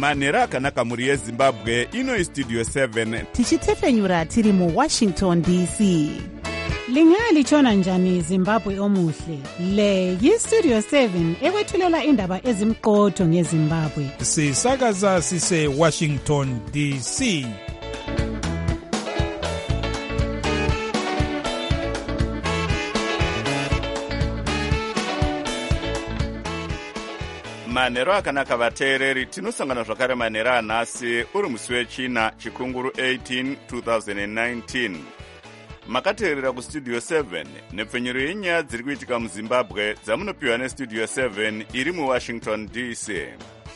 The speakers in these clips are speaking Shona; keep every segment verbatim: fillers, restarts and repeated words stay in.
manhero akanaka mhuri yezimbabwe. Ino istudio seven tichitefenyura tiri muwashington D C. Lingalitshona njani Zimbabwe omuhle? Le yistudio seven ekwethulela indaba ezimqotho ngeZimbabwe. Sisakaza sise Washington D C. manhero akanaka vateereri. Tinosangana zvakare manhero anhasi uri musi wechina chikunguru eighteen twenty nineteen. Makateerera kustudio seven nepfenyuro yenyaya dziri kuitika muzimbabwe dzamunopiwa nestudio seven iri muwashington D C.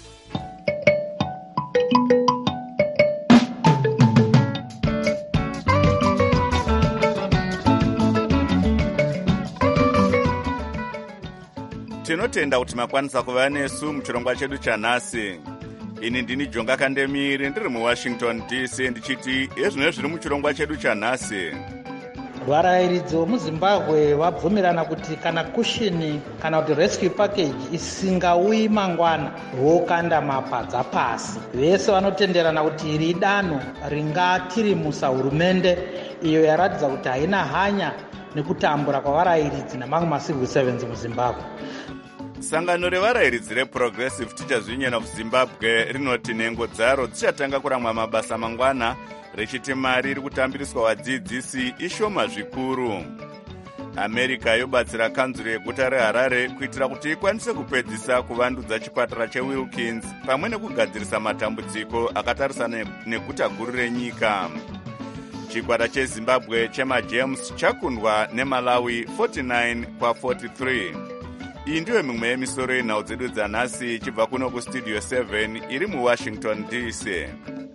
Tinotenda kuti makwanisa kuva nesu muchirongwa chedu chanhasi. Ini ndini Jonga Kandemiri ndiri muwashington D C ndichiti ezvino zviri muchirongwa chedu chanhasi. Varairidzi muzimbabwe vabvumirana kuti kana kushini kana kuti rescue package isingauyi mangwana vokanda mapadza pasi. Vese vanotenderana kuti iri danho ringatirimusa hurumende iyo yaratidza kuti haina hanya nekutambura kwavarairidzi namamwe macivil servants muzimbabwe. Sangano revarairidzi reProgressive Teachers Union of Zimbabwe rinoti nhengo dzaro dzichatanga kuramwa mabasa mangwana, richiti mari iri kutambiriswa vadzidzisi ishoma zvikuru. America yobatsira kanzuro yeguta reHarare kuitira kuti ikwanise kupedzisa kuvandudza chipatara cheWilkins pamwe nekugadzirisa matambudziko akatarisana neguta guru renyika. Chikwata cheZimbabwe chemaGems chakundwa neMalawi forty-nine kwa forty-three. Iyi ndiyo mimwe yemisoro yenhau dzedu dzanhasi ichibva kuno kustudio seven iri muwashington D C.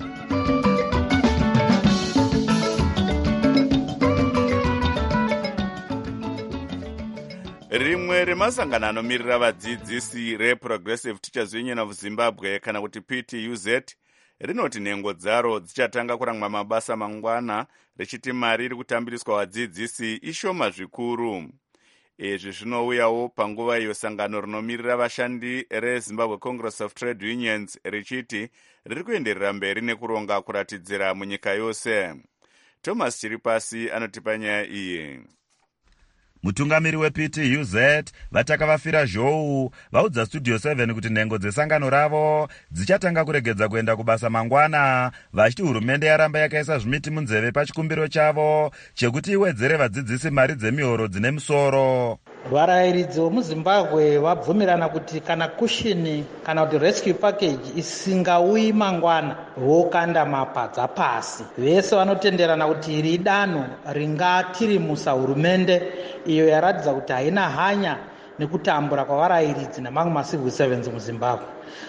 Rimwe remasangano anomirira vadzidzisi reProgressive Teachers Union of Zimbabwe kana kuti P T U Z rinoti nhengo dzaro dzichatanga kuramwa mabasa mangwana, richiti mari iri kutambiriswa vadzidzisi ishoma zvikuru. Izvi zvinouyawo panguva iyo sangano rinomirira vashandi reZimbabwe Congress of Trade Unions richiti riri kuenderera mberi nekuronga kuratidzira munyika yose. Thomas Chiripasi anotipa nyaya iyi. Mutungamiri weP T U Z vataka vafira zhou vaudza studio seven kuti nhengo dzesangano ravo dzichatanga kuregedza kuenda kubasa mangwana, vachiti hurumende yaramba yakaisa zvimiti munzeve pachikumbiro chavo chekuti iwedzere vadzidzisi mari dzemihoro dzine musoro. Varairidzi muzimbabwe vabvumirana kuti kana kushini kana kuti rescue package isingauyi mangwana vokanda mapadza pasi. Vese vanotenderana kuti iri danho ringatirimusa hurumende iyo yaratidza kuti haina hanya nekutambura kwavarairidzi namamwe macivil servants muzimbabwe.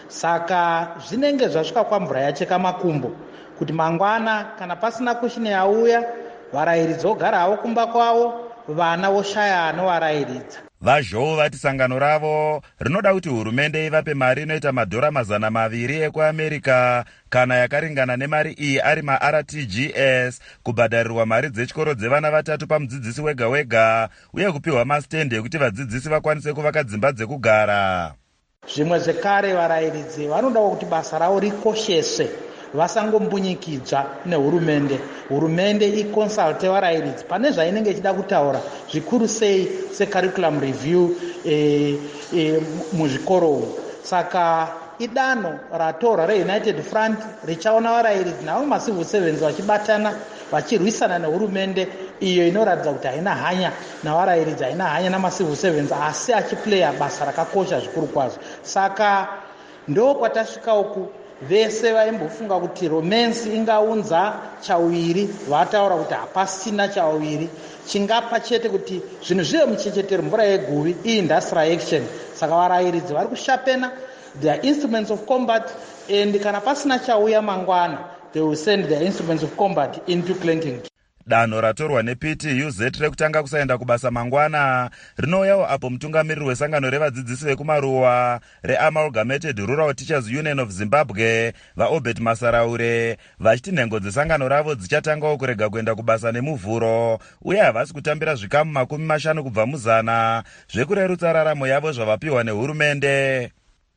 Saka zvinenge zvasvika kwamvura yacheka makumbo kuti mangwana kana pasina kushini yauya varairidzi vogara havo kumba kwavo, vana voshaya anovarayiridza. Vazhou vati sangano ravo rinoda kuti hurumende ivape mari inoita madhora mazana maviri ekuAmerika kana yakaringana nemari iyi ari ma-R T G S kubhadharirwa mari dzechikoro dzevana vatatu pamudzidzisi wega wega uye kupiwa masitendi ekuti vadzidzisi vakwanise kuvaka dzimba dzekugara. Zvimwe zvekare varayiridzi vanoda kuti basa ravo rikosheswe, vasangombunyikidzwa nehurumende. Hurumende iconsulte varayiridzi pane zvainenge ichida kutaura, zvikuru sei securriculum review e, e, muzvikoro umu. Saka idanho ratorwa reUnited Front richaona varayiridzi navo macivil servants vachibatana vachirwisana nehurumende iyo inoratidza kuti haina hanya navarayiridzi, haina hanya namacivil servants, asi achiplaya basa rakakosha zvikuru kwazvo. Saka ndo kwatasvika uku. Vese vaimbofunga kuti romance ingaunza chawiri, vataura kuti hapasina chawiri, chingapa chete kuti zvinhu zvive muchechetero mvura yeguvi i-industrial action. Saka varayiridzi vari kushapena their instruments of combat, and kana pasina chauya mangwana they will send their instruments of combat into clanking. Danho ratorwa neP T U Z rekutanga kusaenda kubasa mangwana rinouyawo apo mutungamiriri wesangano revadzidzisi vekumaruwa reAmalgamated Rural Teachers Union of Zimbabwe vaObert Masaraure vachiti nhengo dzesangano ravo dzichatangawo kurega kuenda kubasa nemuvhuro uye havasi kutambira zvikamu makumi mashanu kubva muzana zvekurerutsa raramo yavo zvavapiwa nehurumende.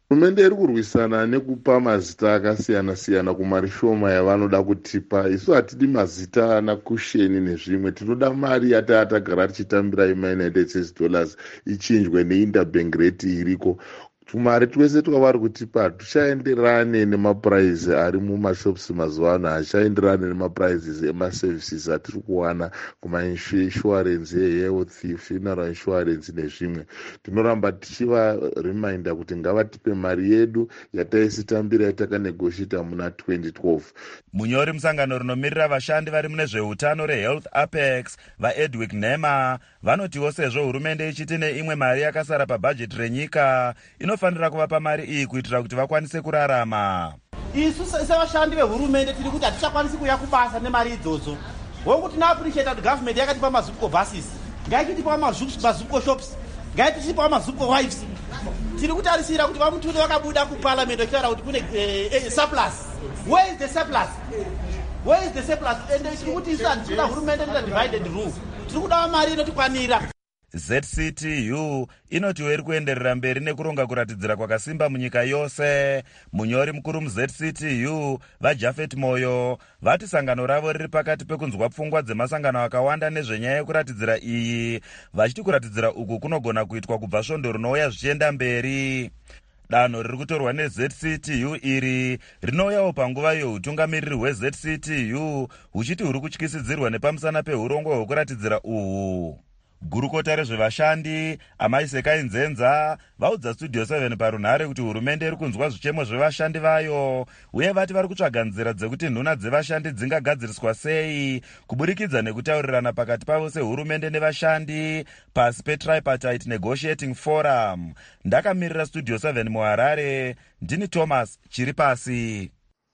hurumende iri kurwisana nekupa mazita akasiyana-siyana kumari shoma yavanoda kutipa. Isu hatidi mazita nakusheni nezvimwe, tinoda mari yataa tagara tichitambira yemaunited states dollars ichinjwe neinterbank rate iriko. tumari twese twavari kutipa tuchaenderane nemapuraizi ari mumashops mazuva ano, hachaenderane nemapuraises emaservices atiri kuwana kumainsurance ehealth, funeral insurance nezvimwe. tinoramba tichivareminder kuti ngavatipe mari yedu yataisitambira yatakanegoshita muna twenty twelve. munyori musangano rinomirira vashandi vari mune zveutano rehealth apex vaedwick nema vanotiwo sezvo hurumende ichiti neimwe mari yakasara pabhajeti renyika inofanira kuvapa mari iyi kuitira kuti vakwanise kurarama. isu sevashandi vehurumende tiri kuti hatichakwanisi kuya kubasa nemari idzodzo. hongu tinoappreciate kuti government yakatipa mazupco buses, ngaitipawo mazupco shops, ngaitipawo mazupco wives. tiri kutarisira kuti vamutune vakabuda kuparliament vachitaura kuti kune surplus. Where is the surplus? Where is the surplus? Ende tiri kuti isu handitikuda hurumende ita divided rule, tiri kudawo mari inotikwanira. Z C T U inotiwo iri kuenderera mberi nekuronga kuratidzira kwakasimba munyika yose. munyori mukuru mu-Z C T U vaJafet Moyo vati sangano ravo riri pakati pekunzwa pfungwa dzemasangano akawanda nezvenyaya yekuratidzira iyi, vachiti kuratidzira uku kunogona kuitwa kubva svondo rinouya zvichienda mberi. danho riri kutorwa ne-Z C T U iri rinouyawo panguva youtungamiriri hwe-Z C T U huchiti huri kutyisidzirwa nepamusana peurongwa hwekuratidzira uhu. gurukota rezvevashandi Amai Sekai Nzenza vaudza Studio seven parunhare kuti hurumende iri kunzwa zvichemo zvevashandi vayo, uye vati vari kutsvaga nzira dzekuti nhuna dzevashandi dzingagadziriswa sei kuburikidza nekutaurirana pakati pavo sehurumende nevashandi pasi petripartite negotiating forum. ndakamirira Studio seven muHarare, ndini Thomas Chiripasi.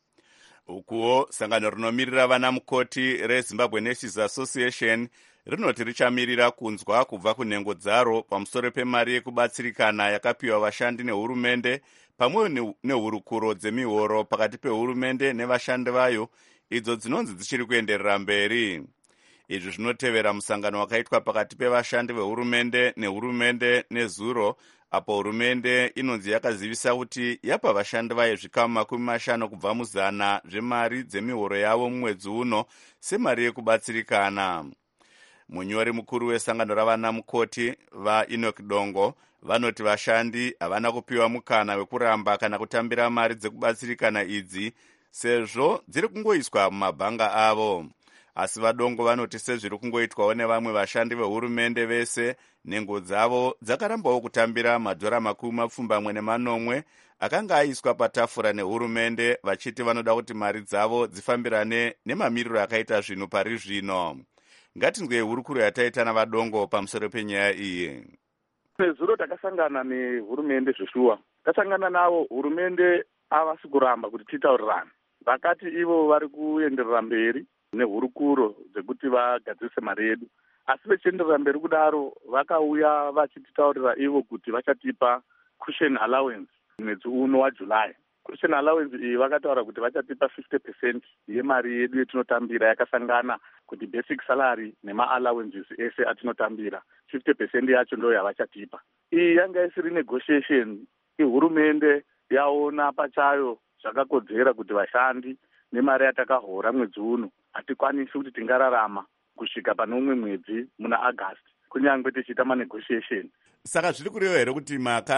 ukuwo sangano rinomirira vana mukoti reZimbabwe Nurses Association rinoti richamirira kunzwa kubva kunhengo dzaro pamusoro pemari yekubatsirikana yakapiwa vashandi nehurumende pamwe nehurukuro dzemihoro pakati pehurumende nevashandi vayo, idzo dzinonzi dzichiri kuenderera mberi. izvi zvinotevera musangano wakaitwa pakati pevashandi vehurumende nehurumende nezuro, apo hurumende inonzi yakazivisa kuti yapa vashandi vayo zvikamu makumi mashanu kubva muzana zvemari dzemihoro yavo mumwedzi uno semari yekubatsirikana. munyori mukuru wesangano ravana mukoti vaEnoch Dongo vanoti vashandi havana kupiwa mukana wekuramba kana kutambira mari dzekubatsirikana idzi sezvo dziri kungoiswa mumabhanga avo. asi vaDongo vanoti sezviri kungoitwawo nevamwe vashandi vehurumende vese, nhengo dzavo dzakarambawo kutambira madhora makumi mapfumbamwe nemanomwe akanga aiswa patafura nehurumende, vachiti vanoda kuti mari dzavo dzifambirane nemamiriro akaita zvinhu pari zvino. ngatinzwe hurukuro yataita navaDongo pamusoro penyaya iyi. nezuro takasangana nehurumende zveshuwa, tasangana navo, hurumende havasi kuramba kuti titaurirane. vakati ivo vari kuenderera mberi nehurukuro dzekuti vagadzirise mari yedu, asi vechienderera mberi kudaro vakauya vachititaurira ivo kuti vachatipa cushion allowance mwedzi uno waJuly. cushion allowance iyi vakataura kuti vachatipa fifty percent yemari yedu yetinotambira yakasangana kuti basic salary nema-allowances ese atinotambira, fifty percent yacho ndo yavachatipa. iyi yanga isiri negotiation, ihurumende yaona pachayo zvakakodzera kuti vashandi nemari yatakahora mwedzi uno hatikwanisi kuti tingararama kusvika pane umwe mwedzi muna August kunyange tichiita manegotiation. saka zviri kureva here kuti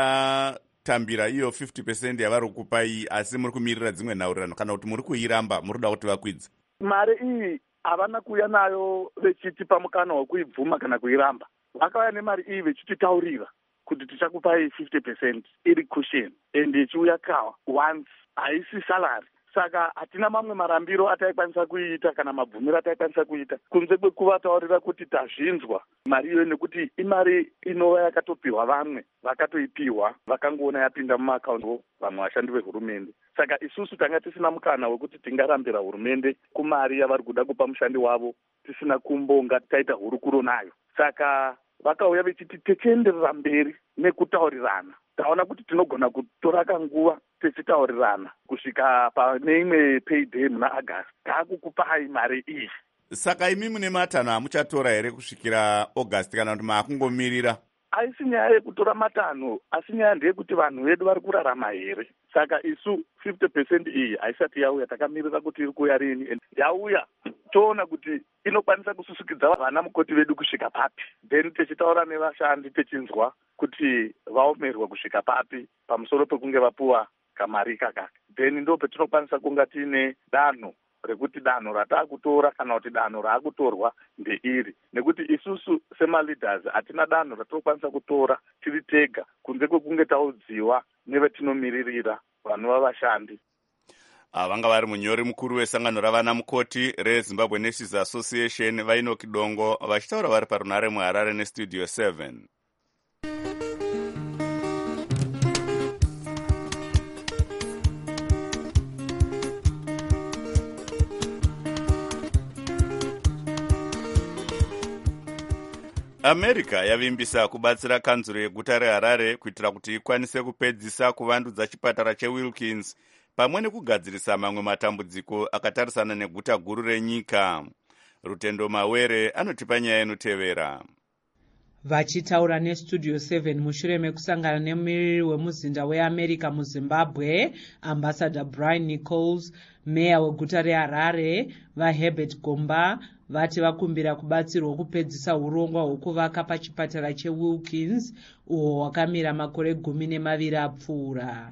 makatambira iyo fifty percent yavari kukupai asi muri kumirira dzimwe nhaurirano, kana kuti muri kuiramba muri kuda kuti vakwidze? mari iyi havana kuuya nayo vechitipa mukana wekuibvuma kana kuiramba. vakauya nemari iyi vechititaurira kuti tichakupai fifty percent iri cushion ende ichiuya kawa once, haisi salary. saka hatina mamwe marambiro ataikwanisa kuita kana mabvumiro ataikwanisa kuita kunze kwekuvataurira kuti tazvinzwa mari iyo nekuti imari inova yakatopiwa vamwe vakatoipiwa vakangoona yapinda mumaakaunti vamwe vashandi vehurumende. saka isusu tanga tisina mukana wekuti tingarambira hurumende kumari yavari kuda kupa mushandi wavo tisina kumbonga taita hurukuro nayo. saka vakauya vechiti tichienderera mberi nekutaurirana, taona kuti tinogona kutora kanguva tichitaurirana kusvika pane imwe payday muna August taakukupai mari iyi. saka imi mune matanho amuchatora here kusvikira August kana kuti maakungomirira? haisi nyaya yekutora matanho, asi nyaya ndeyekuti vanhu vedu vari kurarama here. Saka isu fifty percent iyi haisati yauya, takamirira kuti iri kuuya rini. Yauya toona kuti inokwanisa kususukidza vana mukoti vedu kusvika papi, then tichitaura nevashandi tichinzwa kuti vaomerwa kusvika papi pamusoro pekunge vapuwa kamari kakaka, then ndo petinokwanisa kunga tiine danho rekuti danho rataakutora kana kuti danho raakutorwa ndeiri, nekuti isusu sema-leaders hatina danho ratinokwanisa kutora tiri tega kunze kwekunge taudziwa nevetinomiririra vanhu vavashandi. Vanga vari munyori mukuru wesangano ravana mukoti reZimbabwe Nurses Association Vainoki Dongo vachitaura vari parunare muHarare nestudio seven. America yavimbisa kubatsira kanzuro yeguta reHarare kuitira kuti ikwanise kupedzisa kuvandudza chipatara cheWilkins pamwe nekugadzirisa mamwe matambudziko akatarisana neguta guru renyika. Rutendo Mawere anotipa nyaya inotevera. Vachitaura nestudio seven mushure mekusangana nemumiriri wemuzinda weAmerica muZimbabwe, Ambassador Brian Nichols, meya weguta reHarare, vaHerbert Gomba, vati vakumbira kubatsirwa kupedzisa urongwa hwekuvaka pachipatara cheWilkins uho hwakamira makore gumi nemaviri apfuura.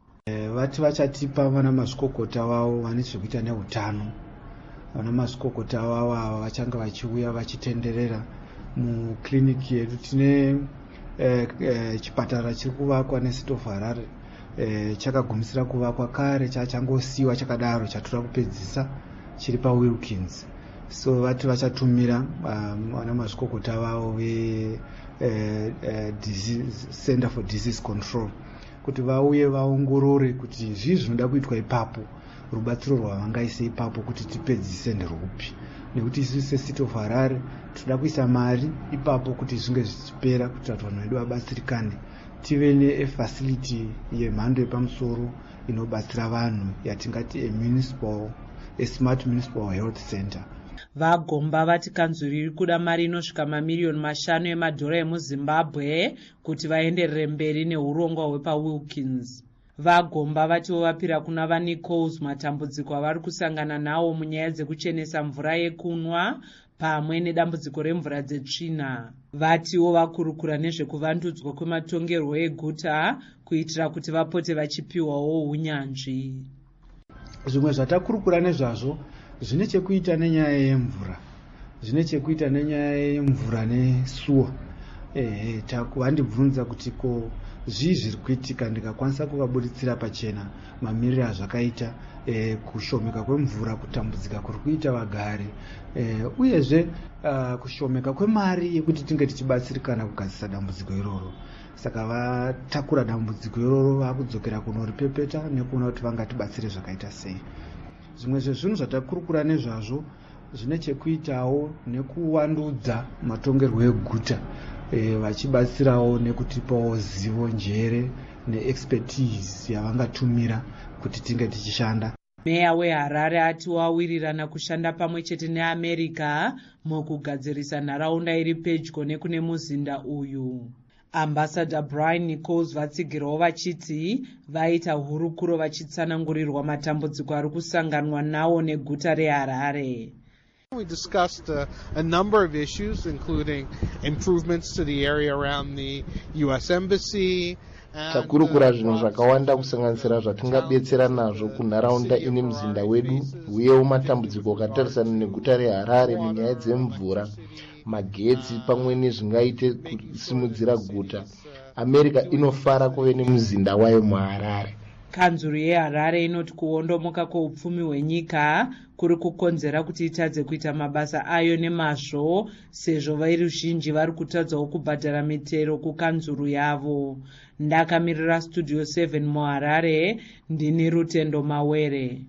Vati vachatipa vana mazvikokota vavo vane zvekuita neutano. Vana mazvikokota vavo ava vachanga vachiuya vachitenderera mukliniki yedu. Tine eh, eh, chipatara chiri kuvakwa neCity of Harare eh, chakagumisira kuvakwa kare, chachangosiyiwa chakadaro chatora kupedzisa chiri paWilkins. So vati vachatumira um, vana mazvikokota vavo ve eh, eh, Center for Disease Control kuti vauye vaongorore kuti zvii zvinoda kuitwa ipapo, rubatsiro rwavangaise ipapo kuti tipedzise nderupi, nekuti isusu seCity of Harare toda kuisa mari ipapo kuti zvinge zvichipera kuti vanhu vedu vabatsirikane, tive nefacility yemhando yepamusoro inobatsira vanhu yatingati a municipal a smart municipal health center. Vagomba vati kanzuro iri kuda mari inosvika mamiriyoni mashanu emadhora emuZimbabwe kuti vaenderere mberi neurongwa hwepaWilkins. Vagomba vatiwo vapira kuna vaNichols matambudziko avari kusangana nawo munyaya dzekuchenesa mvura yekunwa pamwe nedambudziko remvura dzetsvina. Vatiwo vakurukura nezvekuvandudzwa kwematongerwo eguta kuitira kuti vapote vachipiwawo unyanzvi. Zvimwe zvatakurukura nezvazvo zvine chekuita nenyaya yemvura, zvine chekuita nenyaya yemvura nesuwa. Eh, takuvandibvunza kuti ko zvii zviri kuitika, ndikakwanisa kuvaburitsira pachena mamiriro azvakaita eh, kushomeka kwemvura, kutambudzika kuri kuita vagari eh, uyezve uh, kushomeka kwemari yekuti tinge tichibatsirikana kugadzisa dambudziko iroro. Saka vatakura dambudziko iroro vakudzokera kunoripepeta nekuona kuti vangatibatsire zvakaita sei. Zvimwe zvezvinhu zvatakurukura nezvazvo zvine chekuitawo nekuvandudza matongerwo eguta, e, vachibatsirawo nekutipawo zivo, njere neexpertise yavangatumira kuti tinge tichishanda. Meya weHarare ati wawirirana kushanda pamwe chete neAmerica mukugadzirisa nharaunda iri pedyo nekune muzinda uyu. Ambassador Brian Nichols vatsigirawo vachiti vaita hurukuro vachitsanangurirwa matambudziko ari kusanganwa nawo neguta reHarare. We discussed uh, a number of issues, including improvements to the area around the U S Embassy. Takurukura zvinhu zvakawanda kusanganisira zvatingabetsera nazvo kunharaunda ine muzinda wedu, uyewo matambudziko akatarisana neguta reHarare munyaya dzemvura, magetsi pamwe nezvingaite kusimudzira guta. America inofara kuve nemuzinda wayo muHarare. Kanzuro yeHarare inoti kuondomoka kweupfumi hwenyika kuri kukonzera kuti itadze kuita mabasa ayo nemazvo, sezvo veruzhinji vari kutadzawo kubhadhara mitero kukanzuro yavo. Ndakamirira studio seven muHarare, ndini Rutendo Mawere.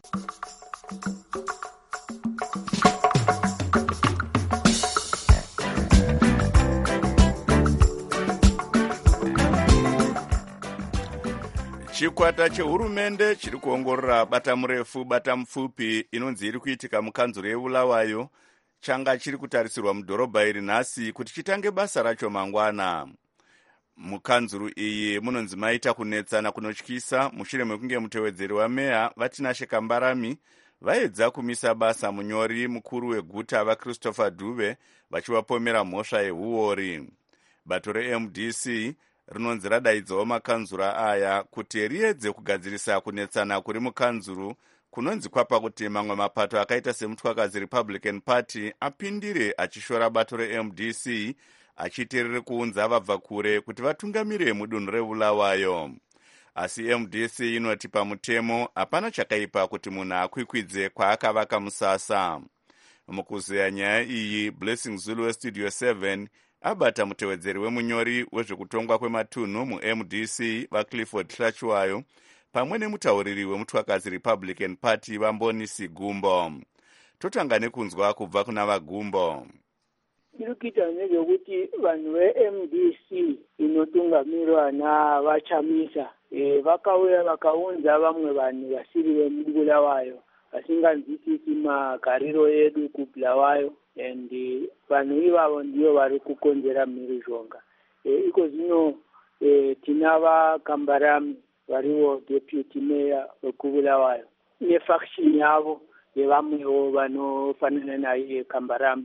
Chikwata chehurumende chiri kuongorora bata murefu bata mupfupi inonzi iri kuitika mukanzuro yeBulawayo changa chiri kutarisirwa mudhorobha iri nhasi kuti chitange basa racho mangwana. Mukanzuru iyi munonzi maita kunetsana kunotyisa mushure mekunge mutevedzeri wameya Vatinashe Kambarami vaedza kumisa basa munyori mukuru weguta vaChristopher Dube vachivapomera mhosva yehuori. Bato reM D C rinonzi radaidzawo makanzura aya kuti riedze kugadzirisa kunetsana kuri mukanzuru kunonzi kwapa kuti mamwe mapato akaita semutwakazi Republican Party apindire achishora bato reM D C achiti riri kuunza vabva kure kuti vatungamire mudunhu reBulawayo. Asi M D C inoti pamutemo hapana chakaipa kuti munhu akwikwidze kwaakavaka musasa. Mukuzeya nyaya iyi, Blessing Zulu weStudio seven abata mutevedzeri wemunyori wezvekutongwa kwematunhu muM D C vaClifford Hlachuwayo pamwe nemutauriri wemutwakazi Republican Party vaMbonisi Gumbo. Totanga nekunzwa kubva kuna vaGumbo. Chiri kuita nezvekuti vanhu veM D C inotungamirwa navaChamisa e, vakauya vakaunza vamwe vanhu vasiri vemuBulawayo vasinganzwisisi magariro edu kuBulawayo, and vanhu ivavo ndio vari kukonzera mhirizhonga. E, iko zvino e, tina vaKambarami variwo deputy mayor wekuBulawayo nefaction yavo yevamwewo vanofanana naye Kambarami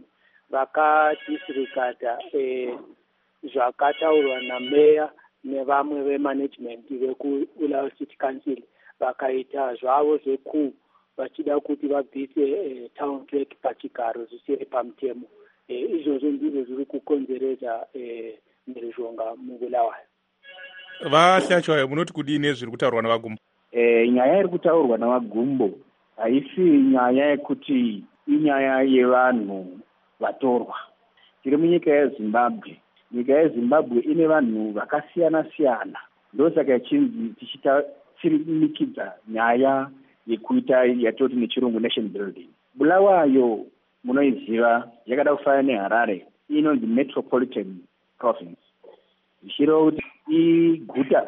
vakadisregata eh, zvakataurwa nameya nevamwe vemanagement vekuBulawayo City Council vakaita zvavo zveku vachida kuti vabvise eh, town clerk pachigaro zvisiri pamutemo. Eh, izvozvo ndizvo zviri kukonzeresa eh, mhirizhonga muBulawayo. Vahlachuwayo, munoti kudini zviri kutaurwa navaGumbo? Eh, nyaya iri kutaurwa navaGumbo haisi nyaya yekuti inyaya yevanhu vatorwa. Tiri munyika yeZimbabwe. Nyika yeZimbabwe ine vanhu vakasiyana siyana. Ndosaka yachinzi tichitatsirimikidza nyaya yekuita yatoti nechirungu nation building. Bulawayo munoiziva yakada kufanana neHarare, inonzi metropolitan province. Zvichireva kuti iguta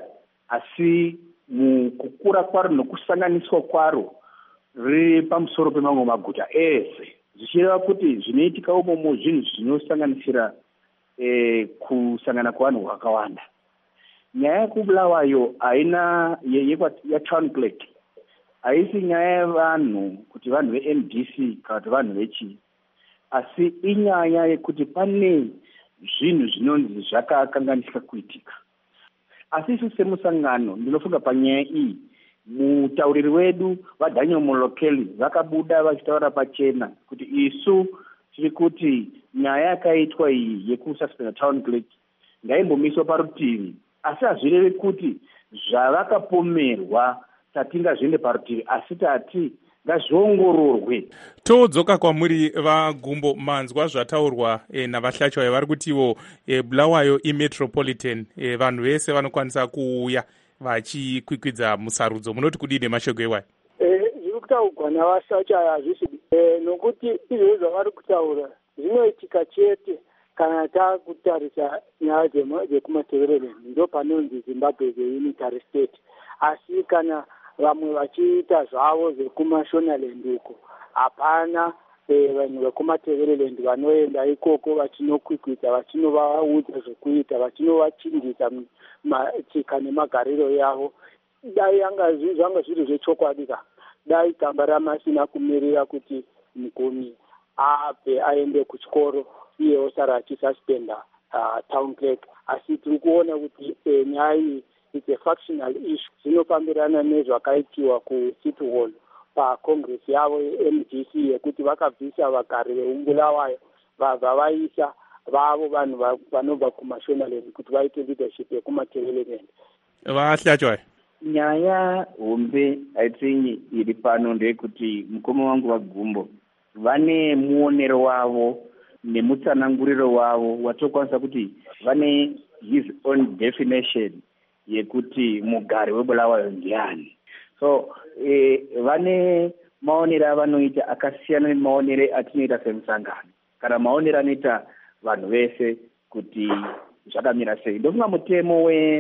asi mukukura kwaro nokusanganiswa kwaro riri pamusoro pemamwe maguta ese. Zvichireva kuti zvinoitika umomo zvinhu zvinosanganisira eh, kusangana kwavanhu vakawanda. Nyaya yekuBulawayo haina yetown clerk, haisi nyaya yevanhu kuti vanhu veM D C kana kuti vanhu vechi, asi inyaya yekuti pane zvinhu zvinonzi zvakakanganisika kuitika. Asi isu semusangano ndinofunga panyaya iyi mutauriri wedu vaDaniel Molokeli vakabuda vachitaura pachena kuti isu tiri kuti nyaya yakaitwa iyi yekususpenda town clerk ngaimbomiswa parutivi, asi hazvirevi kuti zvavakapomerwa tatingazviende parutivi, asi tati ngazviongororwe. Todzoka kwamuri vaGumbo, manzwa zvataurwa e, navaHlachuwayo vari kutiwo e, Bulawayo imetropolitan, e, vanhu vese vanokwanisa kuuya vachikwikwidza musarudzo. Munoti kudini mashoko ewayo? Zviri kutaurwa navaHlachuwayo hazvisi nokuti izvo zvavari kutaura zvinoitika chete kana takutarisa nyaya dzekumateverero, ndo panonzi Zimbabwe the unitary state. Asi kana vamwe vachiita zvavo zvekumashonaland uko hapana vanhu vekumateverland vanoenda ikoko vachinokwikwidza, vachinovaudza zvekuita, vachinovachinjisa tsika nemagariro yavo. Dai zvanga zviri zvechokwadi ka dai Kambarami asina kumirira kuti mugumi abve aende kuchikoro iye osara achisuspenda uh, town clerk. Asi tiri kuona kuti eh, nyaya iyi it's a factional issue. Zvinofambirana nezvakaitiwa kuCity Hall pacongress yavo yeM D C yekuti vakabvisa vagari veUBulawayo vabva vaisa vavo vanhu vanobva kumashonaland kuti vaite leadership yekumateverland. VaHlachuwayo, nyaya hombe haitini iri pano ndeyekuti mukoma wangu vaGumbo vane muonero wavo nemutsananguriro wavo watokwanisa kuti vane his own definition yekuti mugari weBulawayo ndiani. So eh, vane maonero avanoita akasiyana nemaonero atinoita semusangano kana maonero anoita vanhu vese kuti zvakamira sei. Ndofunga mutemo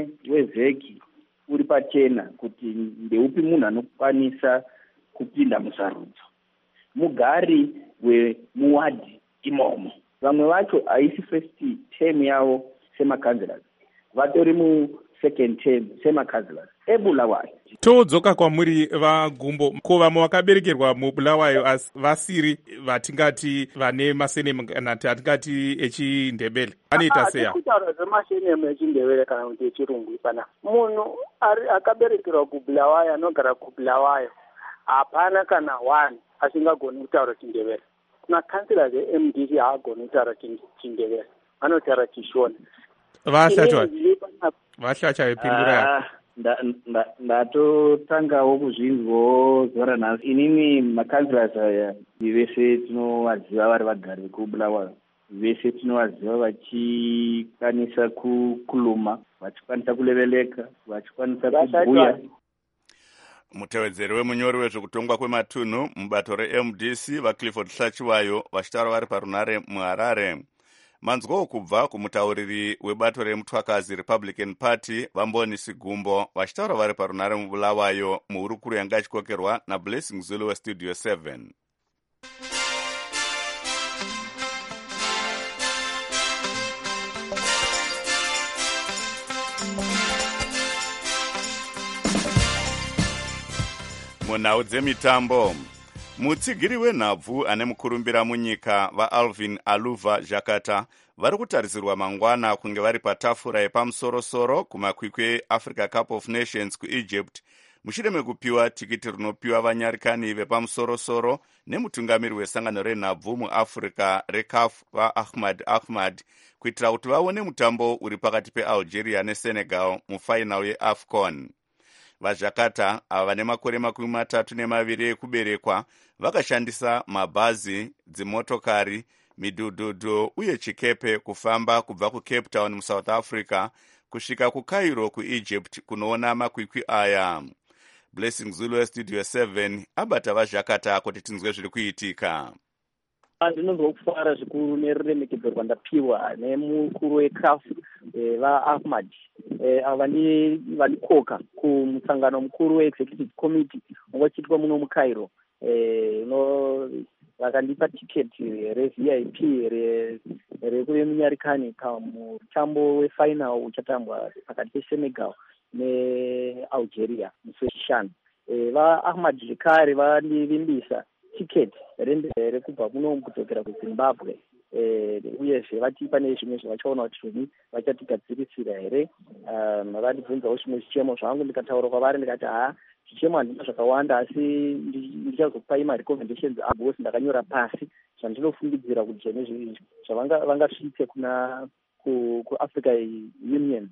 wevheki uri pachena kuti ndeupi munhu anokwanisa kupinda musarudzo. Mugari wemuwadhi imomo. Vamwe vacho haisi first term yavo semakanzilors, vatori musecond term semakanzilors eBulawayo. Todzoka kwamuri vaGumbo, ko vamwe vakaberekerwa muBulawayo asi vasiri vatingati vane masenemu kana tatingati echiNdebele anoita seya? Kutaura zvemashenemu echiNdebele kana kuti echirungu pana munhu akaberekerwa kuBulawayo anogara kuBulawayo hapana kana one asingagoni kutaura chiNdebele. Makansila ze-M D C haagoni kutaura chiNdebele, vanotaura chishona. Vashacha vashacha yepindura ndatotangawo kuzvinzwawo zora nhasi. Inini makanzilas aya vese tinovaziva vari vagari vekuBulawayo, vese tinovaziva vachikwanisa kukuluma, vachikwanisa kuleveleka, vachikwanisa kubhuya. Mutevedzeri wemunyori wezvekutongwa kwematunhu mubato re-M D C vaClifford Hlachiwayo vachitaura vari parunare muHarare. Manzwawo kubva kumutauriri webato remutwakazi Republican Party Vambonisi Gumbo vachitaura vari parunare muBulawayo muhurukuru yanga ichikokerwa naBlessing Zulu weStudio seven. Munhau dzemitambo, mutsigiri wenhabvu ane mukurumbira munyika vaAlvin Aluva Jakata vari kutarisirwa mangwana kunge vari patafura yepamusorosoro kumakwikwi eAfrica Cup of Nations kuEgypt mushure mekupiwa tikiti rinopiwa vanyarikani vepamusorosoro nemutungamiri wesangano renhabvu muAfrica reCAF vaAhmad Ahmad kuitira kuti vaone mutambo uri pakati peAlgeria neSenegal mufainal yeAFCON. VaJakata ava vane makore makumi matatu nemaviri ekuberekwa vakashandisa mabhazi, dzimotokari, midhudhudhu uye chikepe kufamba kubva kuCape Town muSouth Africa kusvika kuCairo kuEgypt kunoona makwikwi aya. Blessing Zulu weStudio seven abata vaJakata kuti tinzwe zviri kuitika. Ndinonzwa kufara zvikuru neruremekedzo rwandapiwa nemukuru weCAF vaAhmad ava vanikoka kumusangano mukuru weExecutive Committee ungachiitwa muno muCairo. Vakandipa tiketi reV I P rekuve munyarikani pamutambo wefinal uchatambwa pakati peSenegal neAlgeria musi wechishanu. VaAhmad zvekare vandivimbisa tiketi rekubva muno kudzokera kuZimbabwe, uyezve vatipa nezvimwe zvavachaona kuti zvoni vachatigadzirisira here. Vandibvunzawo zvimwe zvichemo zvangu ndikataura kwavari ndikati haa zvichemo handina zvakawanda asi ndichazopai marecommendations abhosi ndakanyora pasi zvandinofungidzira kuti zvene zvavangasvitse kuna kuAfrica Union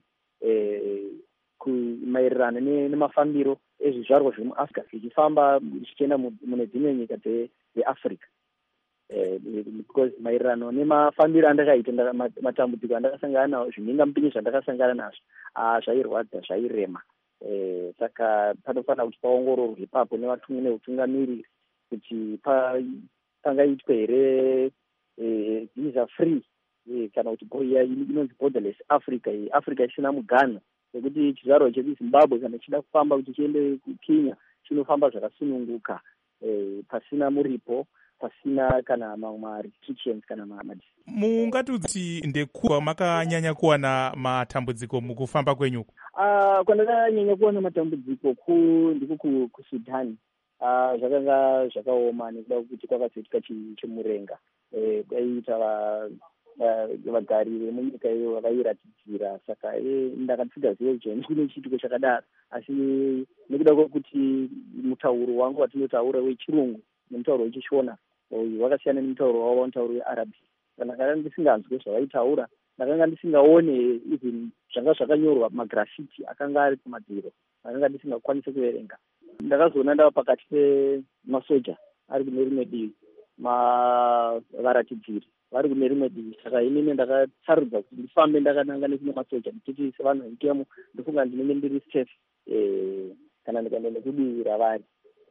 maererano nemafambiro ezvizvarwa zviri muAfrica zvichifamba zvichienda mune dzimwe nyika dzeAfrica, because maererano nemafambiro andakaita matambudziko andakasangana nawo zvinengamupinyi zvandakasangana nazvo zvairwadza zvairema. Saka panofanira kuti paongororwe ipapo neutungamiriri kuti pangaitwe here visa free kana kuti inonzi borderless Africa, Africa isina mugano nekuti chizvarwa chezimbabwe kana chida kufamba kuti chiende kuKenya chinofamba zvakasununguka pasina muripo, pasina kana mamwe restrictions kana ma. Mungati ndekuva makanyanya kuwana matambudziko mukufamba kwenyuko? Uh, kwandakanyanya kuwana matambudziko ku ndiko kuSudan. Uh, zvakanga zvakaoma nekuda kuti kwakazoitika chimurenga. Eh, kwaiita vagari vemunyika iyo vairatidzira, saka ndakatigaziva kuti kune chitiko chakadaro, asi nekuda kwekuti mutauro wangu watinotaura wechirungu nemutauro wechishona wakasiyana nemutauro wavo wamutauro weArabic. Ndakanga ndisinganzwe zvavaitaura, ndakanga ndisingaone even zvanga zvakanyorwa magrafiti akanga ari kumadziro, ndakanga ndisingakwanisi kuverenga. Ndakazoona ndava pakati pemasoja ari kune rimwe divi, varatidziri vari kune rimwe divi, saka inini ndakasarudza kuti ndifambe ndakananga nekune masoja ndikuti sevanhu veitemo ndifunga ndinenge ndiri safe kana ndikaenda nekudivi ravari,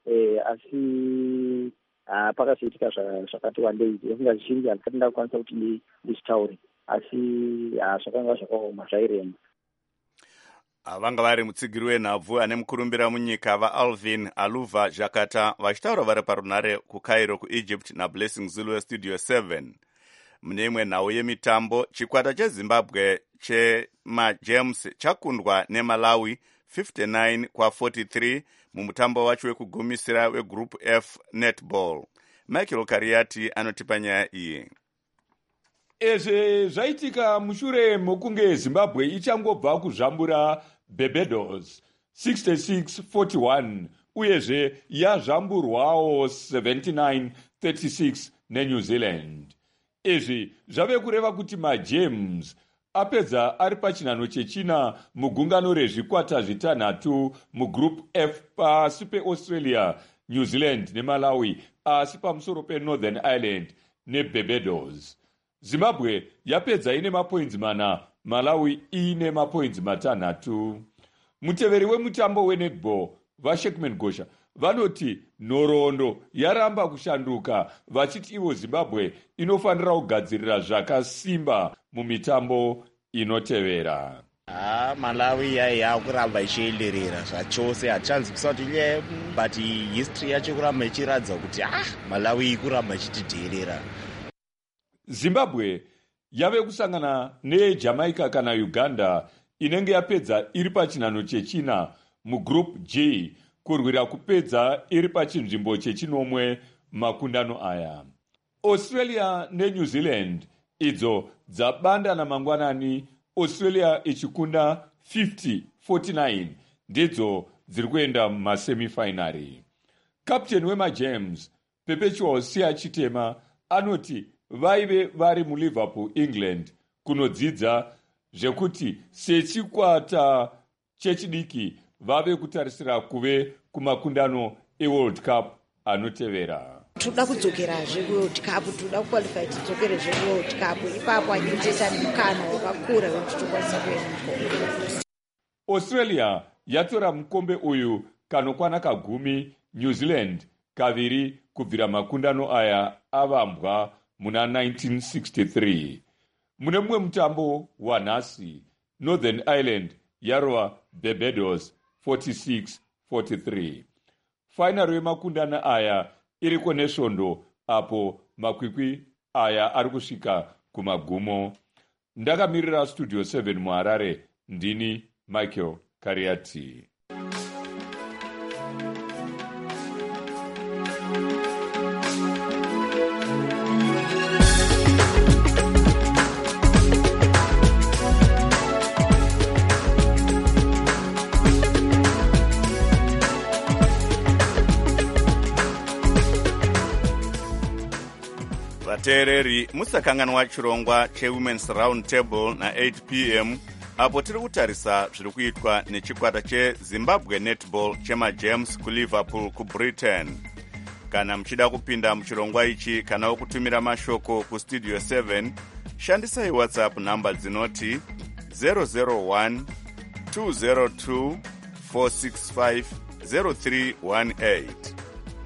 asi pakazoitika zvakati wandei ndofunga zvizhinji handisati ndakukwanisa kuti ndizvitaure, asi zvakanga zvakaoma zvairema. Vanga vari mutsigiri wenhabvu ane mukurumbira munyika vaAlvin Aluva Jakata vachitaura vari parunare kuCairo kuEgypt naBlessing Zulu weStudio seven. mune imwe nhau yemitambo chikwata chezimbabwe chemajames chakundwa nemalawi fifty-nine kwa forty-three mumutambo wacho wekugumisira wegroup F netball. Michael Kariati anotipa nyaya iyi. Izvi zvaitika mushure mokunge Zimbabwe ichangobva kuzvambura Barbados sixty-six forty-one uyezve yazvamburwawo seventy-nine thirty-six neNew Zealand. Izvi zvave kureva kuti majames apedza ari pachinhano chechina mugungano rezvikwata zvitanhatu mugroup F pasi peAustralia, New Zealand neMalawi, asi pamusoro peNorthern Ireland neBarbados. Zimbabwe yapedza ine mapoints mana, Malawi ine mapoints matanhatu. Muteveri wemutambo wenetball vaShekman Gosha vanoti nhoroondo yaramba kushanduka, vachiti ivo Zimbabwe inofanira kugadzirira zvakasimba mumitambo inotevera. Ah, Malawi yaiya kuramba ichienderera zvachose, hatichanzi kusati nye, but history yacho kuramba ichiratidza kuti ah, Malawi kuramba ichitidheerera. Zimbabwe yave kusangana neJamaica kana Uganda inenge yapedza iri pachinhano chechina mugroup J kurwira kupedza iri pachinzvimbo chechinomwe makundano aya. Australia neNew Zealand idzo dzabandana mangwanani, Australia ichikunda fifty forty-nine ndidzo dziri kuenda mumasemifinari. Captain wemajames Perpetual Siya Chitema anoti vaive vari muLiverpool, England kunodzidza zvekuti sechikwata chechidiki vave kutarisira kuve kumakundano eWorld Cup anotevera. Toda kudzokerazve kuWorld Cup, toda kuqualify tidzokerezve kuWorld Cup, ipapo anyitesa nemukana wakakura wekuti tokwanisa kuenda mukombe. Australia yatora mukombe uyu kanokwana kagumi, New Zealand kaviri kubvira makundano aya avambwa muna nineteen sixty-three. Mune mumwe mutambo wanhasi, Northern Ireland yarova Barbados forty-six forty-three. Final yemakundana aya iriko nesvondo apo makwikwi aya ari kusvika kumagumo. Ndakamirira Studio seven muHarare, ndini Michael Kariati. vateereri musakanganwa chirongwa chewomen's round table na eight p m apo tiri kutarisa zviri kuitwa nechikwata chezimbabwe netball chemajames kuliverpool kubritain. Kana muchida kupinda muchirongwa ichi kana wokutumira mashoko kustudio seven, shandisai whatsapp namba dzinoti zero zero one two zero two four six five zero three one eight.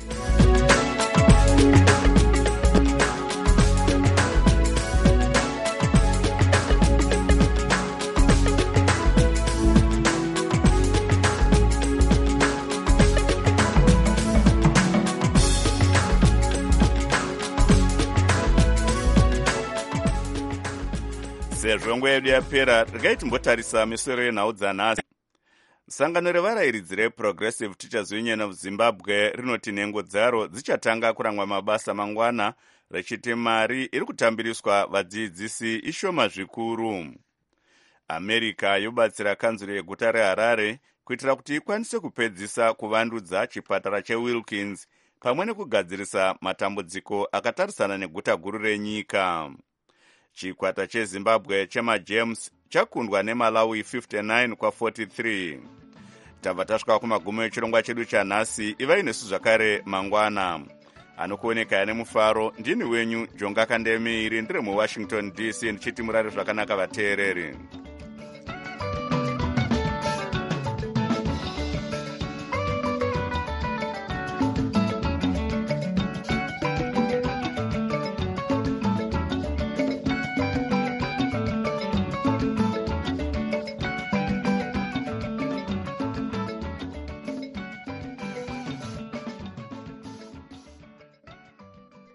sezvo yedu yapera, regai timbotarisa misoro yenhau dzanhasi. Sangano revarairidzi reProgressive Teachers Union of Zimbabwe rinoti nhengo dzaro dzichatanga kuramwa mabasa mangwana, rechiti mari iri kutambiriswa vadzidzisi ishoma zvikuru. America yobatsira kanzuro yeguta reHarare kuitira kuti ikwanise kupedzisa kuvandudza chipatara cheWilkins pamwe nekugadzirisa matambudziko akatarisana neguta guru renyika. Chikwata cheZimbabwe chemajames chakundwa neMalawi fifty-nine kwa forty-three. Tabva tasvika kumagumo echirongwa chedu chanhasi. Ivai nesu zvakare mangwana. Anokuoneka nemufaro, ndini wenyu Jonga Kandemiri, ndiri muWashington D C ndichiti murare zvakanaka vateereri.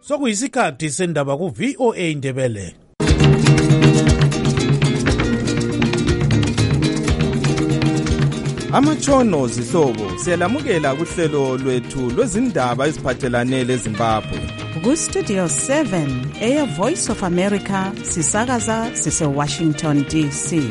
sokuyisikhathi sendaba ku-V O A Ndebele. Amatshono zihlobo siyalamukela kuhlelo lwethu lwezindaba eziphathelane leZimbabwe. Ku-Studio seven eya Voice of America sisakaza sise-Washington D C.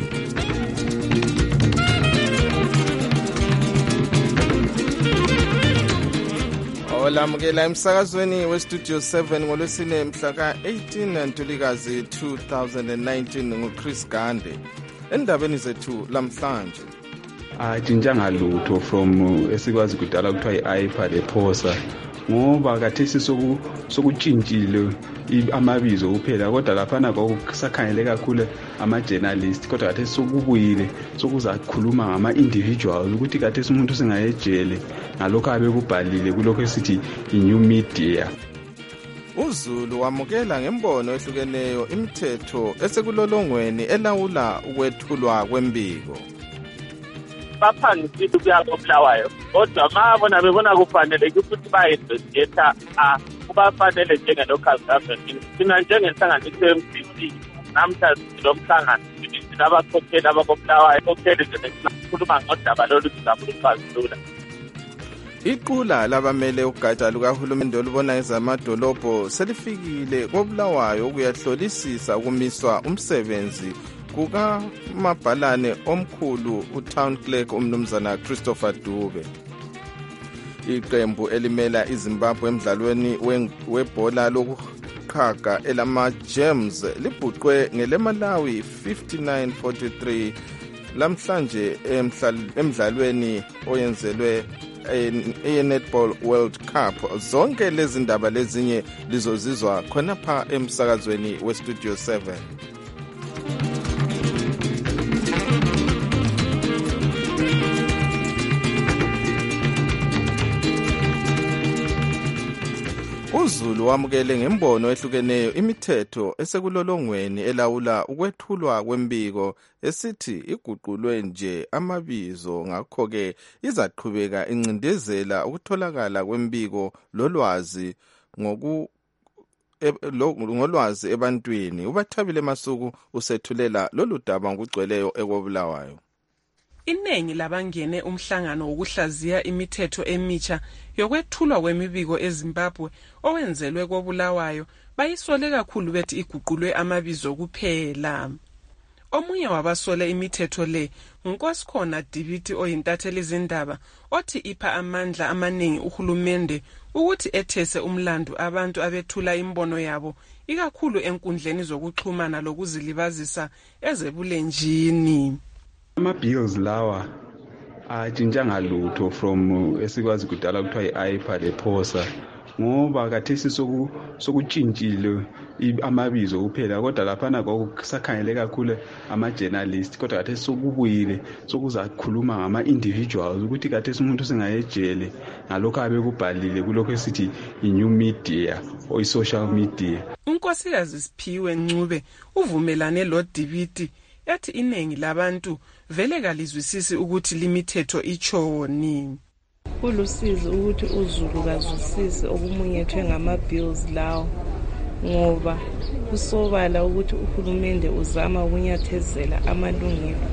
Olamukela emsakazweni we-Studio seven ngolwesine mhla ka-eighteen Ntulikazi two thousand nineteen nguChris Gande. Endabeni zethu lamhlanje. Ajintshanga lutho from esikwazi kudala kuthiwa i-iPa lephosa ngoba kathesi sokutshintshile amabizo kuphela kodwa laphana kwakusakhangele kakhulu ama-journalist kodwa kathesi sokubuyile sokuzakhuluma ngama-individuals ukuthi kathesi umuntu singayejele ngalokho abekubhalile kulokho esithi i-new media. uZulu wamukela ngembono ehlukeneyo imithetho esekulolongweni elawula ukwethulwa kwembiko. Baphangisile ukuya koBulawayo kodwa mabona bebona kufaneleke ukuthi bayi-investigate kubafanele njenge-local government thina njengenhlanganiso ye-M C C namhla lo mhlangano sinabakhokheli abakoBulawayo okhokheli sikhuluma ngodaba lolu sizama ukuzilula. Iqula labamele ugatsha lukahulumende olubona ezamadolobho selifikile koBulawayo ukuyahlolisisa ukumiswa umsebenzi kukamabhalane omkhulu uTown Clerk umnumzana Christopher Dube. Iqembu elimela iZimbabwe emidlalweni webhola lokukhaga elama-Gems libhuqwe ngeleMalawi fifty-nine forty-three lamhlanje emidlalweni oyenzelwe e-Netball World Cup. Zonke lezi ndaba lezinye lizozizwa khonapha emsakazweni we-Studio seven. uZulu wamukele ngembono ehlukeneyo imithetho esekulolongweni elawula ukwethulwa kwembiko esithi iguqulwe nje amabizo ngakho-ke izaqhubeka incindezela ukutholakala kwembiko lolwazi ngoku e, lo, ngolwazi ebantwini. uBathabile Masuku usethulela lolu daba ngokugcweleyo ekobulawayo. Iningi labangene umhlangano wokuhlaziya imithetho emitsha yokwethulwa kwemibiko eZimbabwe owenzelwe koBulawayo bayisole kakhulu bethi iguqulwe amabizo kuphela. Omunye wabasole imithetho le nguNkosikhona Dibiti oyintatheli izindaba othi ipha amandla amaningi uhulumende ukuthi ethese umlando abantu abethula imbono yabo ikakhulu enkundleni zokuxhumana lokuzilibazisa ezebulenjini. Ama-bills lawa ajintshanga lutho from esikwazi kudala kuthiwa i-iPa lephosa ngoba kathesi sokutshintshile amabizo kuphela kodwa laphana kwakusakhangele kakhulu ama-journalist kodwa kathesi sokubuyile sokuzakhuluma ngama-individuals ukuthi kathesi umuntu singayejele ngalokho abekubhalile kulokho esithi i-new media or i-social media. uNkosikazi Siphiwe Ncube uvumelane lo Dibiti yathi iningi labantu vele kalizwisisi ukuthi limithetho ichoni. Kulusizi ukuthi uZulu kazwisisi okumunyethwe ngama-bills lawo ngoba kusobala ukuthi uhulumende uzama ukunyathezela amalungelo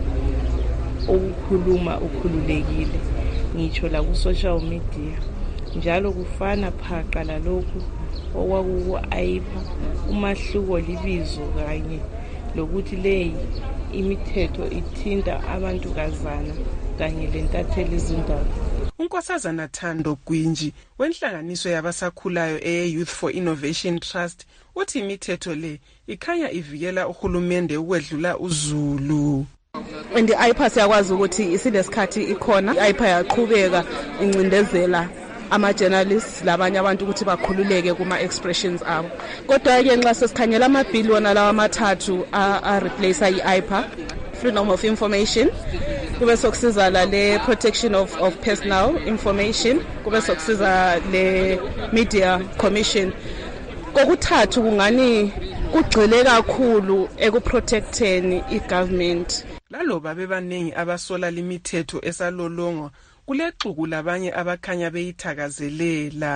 okukhuluma ukhululekile ngitsho la ku-social media njalo kufana phaqa lalokhu okwakuku-iPa umahluko libizo kanye lokuthi leyi imithetho ithinta abantu kazana kanye lentatheli izindaba. uNkosazana Thando Gwinji wenhlanganiso yabasakhulayo eye-Youth for Innovation Trust uthi imithetho le ikhanya ivikela uhulumende ukwedlula uZulu. And i-iPa siyakwazi ukuthi isilesikhathi ikhona i-iPa yaqhubeka incindezela ama-journalists labanye abantu ukuthi bakhululeke kuma-expressions abo kodwa-ke nxa sesikhanyela amabhili wona lawa amathathu a-replace i-iPa, freedom of information, kube sokusiza la le protection of, of personal information, kube sokusiza le media commission. Kokuthathu kungani kugxile kakhulu ekuprotecteni i-government. Laloba bebaningi abasola limithetho esalolongwa kulexuku labanye abakhanya beyithakazelela.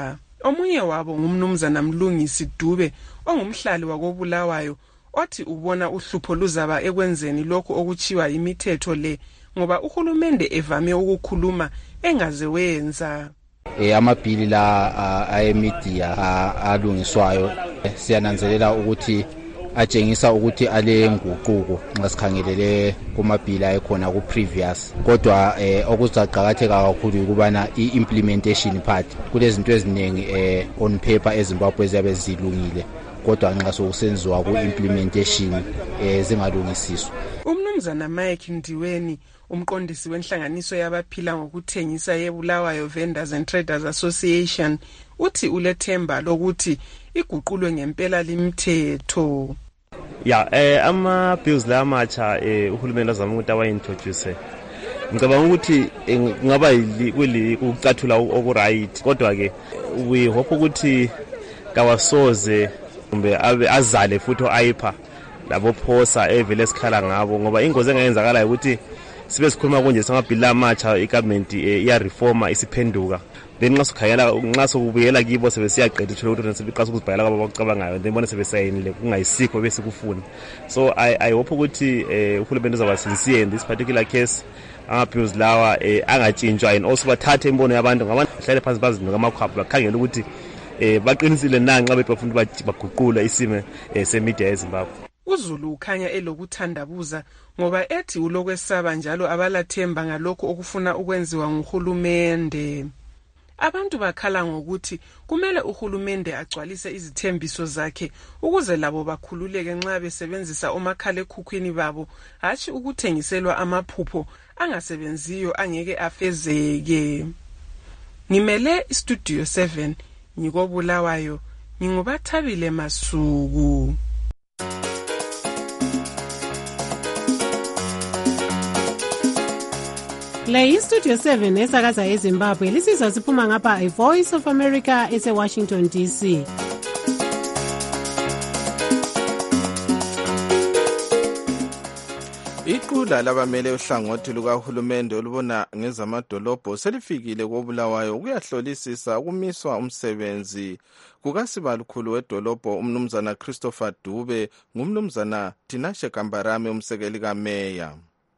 Omunye wabo ngumnumzana Mlungisi Dube ongumhlali wakobulawayo othi ubona uhlupho luzaba ekwenzeni lokho okuchiwa imithetho le ngoba uhulumende evame ukukhuluma engaze wenza. E amabhili la ayemedia alungiswayo siyananzelela ukuthi atshengisa ukuthi ale nguquko nxa sikhangelele kumabhili ayekhona ku previous kodwa eh, okuzaqhakatheka kakhulu ukubana i-implementation part kulezinto eziningi eh, on paper eZimbabwe eziyabe zilungile kodwa nxa sokusenziwa ku-implementation eh, zingalungisiswa. Umnumzana Mike Ndiweni umqondisi wenhlanganiso yabaphila ngokuthengisa yeBulawayo Vendors and Traders Association uthi ulethemba lokuthi iguqulwe ngempela limithetho. Ya eh ama bills la macha eh uhulumeni azama ukuthi awaintroduce. Ngicabanga ukuthi ngaba kuli ukucathula oku right kodwa ke we hope ukuthi kawasoze kumbe azale futhi oAIPA labo phosa evele sikhala ngabo ngoba ingozi engayenzakala ukuthi sibe sikhuluma konje samabhili amatsha igovernment iya reforma isiphenduka then nxa sokhayela nxa sokubuyela kibo sebesiyaqedwa ithulo ukuthi sebeqasa ukuzibhalela kwabo abacabangayo then bona sebesayinile kungayisikho bese kufuna. So I I hope ukuthi uhulumeni uzaba sincere in this particular case ama-bills lawa angatshintshwa and also bathathe imbono yabantu ngabantu bahlale phansi bazinuka amakhwapho bakhangela ukuthi baqinisile nanxa bethi bafuna baguqula isimo semedia eZimbabwe. uZulu ukhanya elokuthandabuza ngoba ethi ulokwesaba njalo abalathemba ngalokho okufuna ukwenziwa nguhulumende. Abantu bakhala ngokuthi kumele uhulumende agcwalise izithembiso zakhe ukuze labo bakhululeke nxa besebenzisa omakhalekhukhwini babo hathi ukuthengiselwa amaphupho angasebenziyo angeke afezeke. Ngimele istudio seven ngikobulawayo ngingubathabile Masuku. Le iStudio seven esakaza eZimbabwe lisizwa siphuma ngapha iVoice of America eseWashington D C. Iqula labamele uhlangothi lukahulumende olubona ngezamadolobho selifikile koBulawayo ukuyahlolisisa ukumiswa umsebenzi kukasibalukhulu wedolobho umnumzana Christopher Dube ngumnumzana Tinashe Kambarame umsekeli kameya.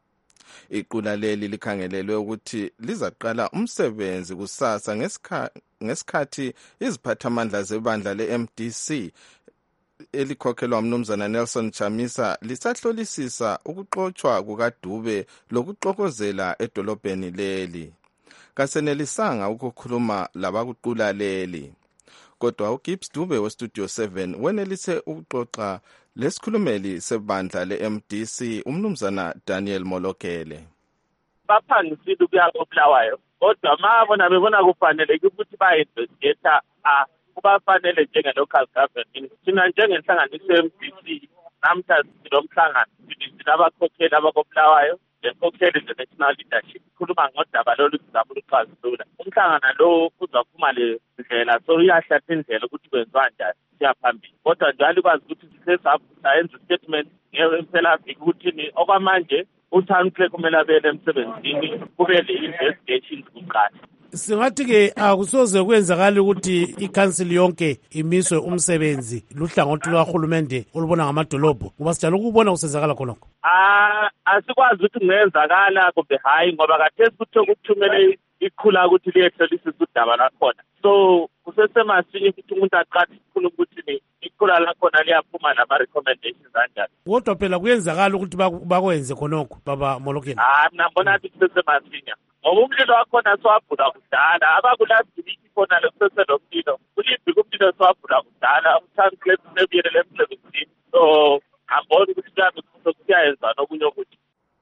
Iqula leli likhangelelwe ukuthi lizaqala umsebenzi kusasa ngesikhathi iziphathamandla zebandla le-M D C elikhokhelwa umnumzana Nelson Chamisa lisahlolisisa ukuxoxwa kukaDube lokuxokozela edolobheni leli. Kasenelisanga ukukhuluma labakuqula leli. Kodwa uGibbs Dube weStudio seven wenelise ukuxoxa lesikhulumeli sebandla le-M D C umnumzana Daniel Molokele. Baphangisile ukuya koBulawayo kodwa mabona bebona kufanele ukuthi ba-investigate a kubafanele njenge-local government. Thina njengenhlanganiso ye-M D C namhla silomhlangano sinabakhokheli abakoBulawayo lenkokheli the-national leadership khuluma ngodaba lolu sizama ukuxazulula. Umhlangano lo uzaphuma le ndlela so uyahlatha indlela ukuthi kwenziwa njani siyaphambili kodwa njalo kwazi ukuthi sisesayenza statement ngempela ukuthi okwamanje uTown Clerk kumele abele emsebenzini kube le-investigation kuqala. Singathi-ke akusoze kwenzakala ukuthi i-council yonke imiswe umsebenzi luhlangothi lukahulumende olubona ngamadolobho ngoba sijalo ukubona kusenzakala khonokho. Ah asikwazi ukuthi kungenzakala kumbe hayi ngoba khathesi kuthiwe ukuthumele ikhula ukuthi liyehlolisisa udaba lakhona. So kusesemasinya ukuthi umuntu aqathi ikhulu ukuthi ikhula lakhona liyaphuma nama-recommendations anjani. Kodwa phela kuyenzakala ukuthi bakwenze khonokho baba Molokeni. Ah mina ngibona ukuthi kusesemasinya ngoba umlilo wakhona siwabhula kudala abakulaziviki khona lekuseselo mlilo kuliphi kumlilo siwabhula kudala uTown Clerk sebuyelele emsebenzini. So angiboni ukuthi kuyayenza nokunye ukuthi.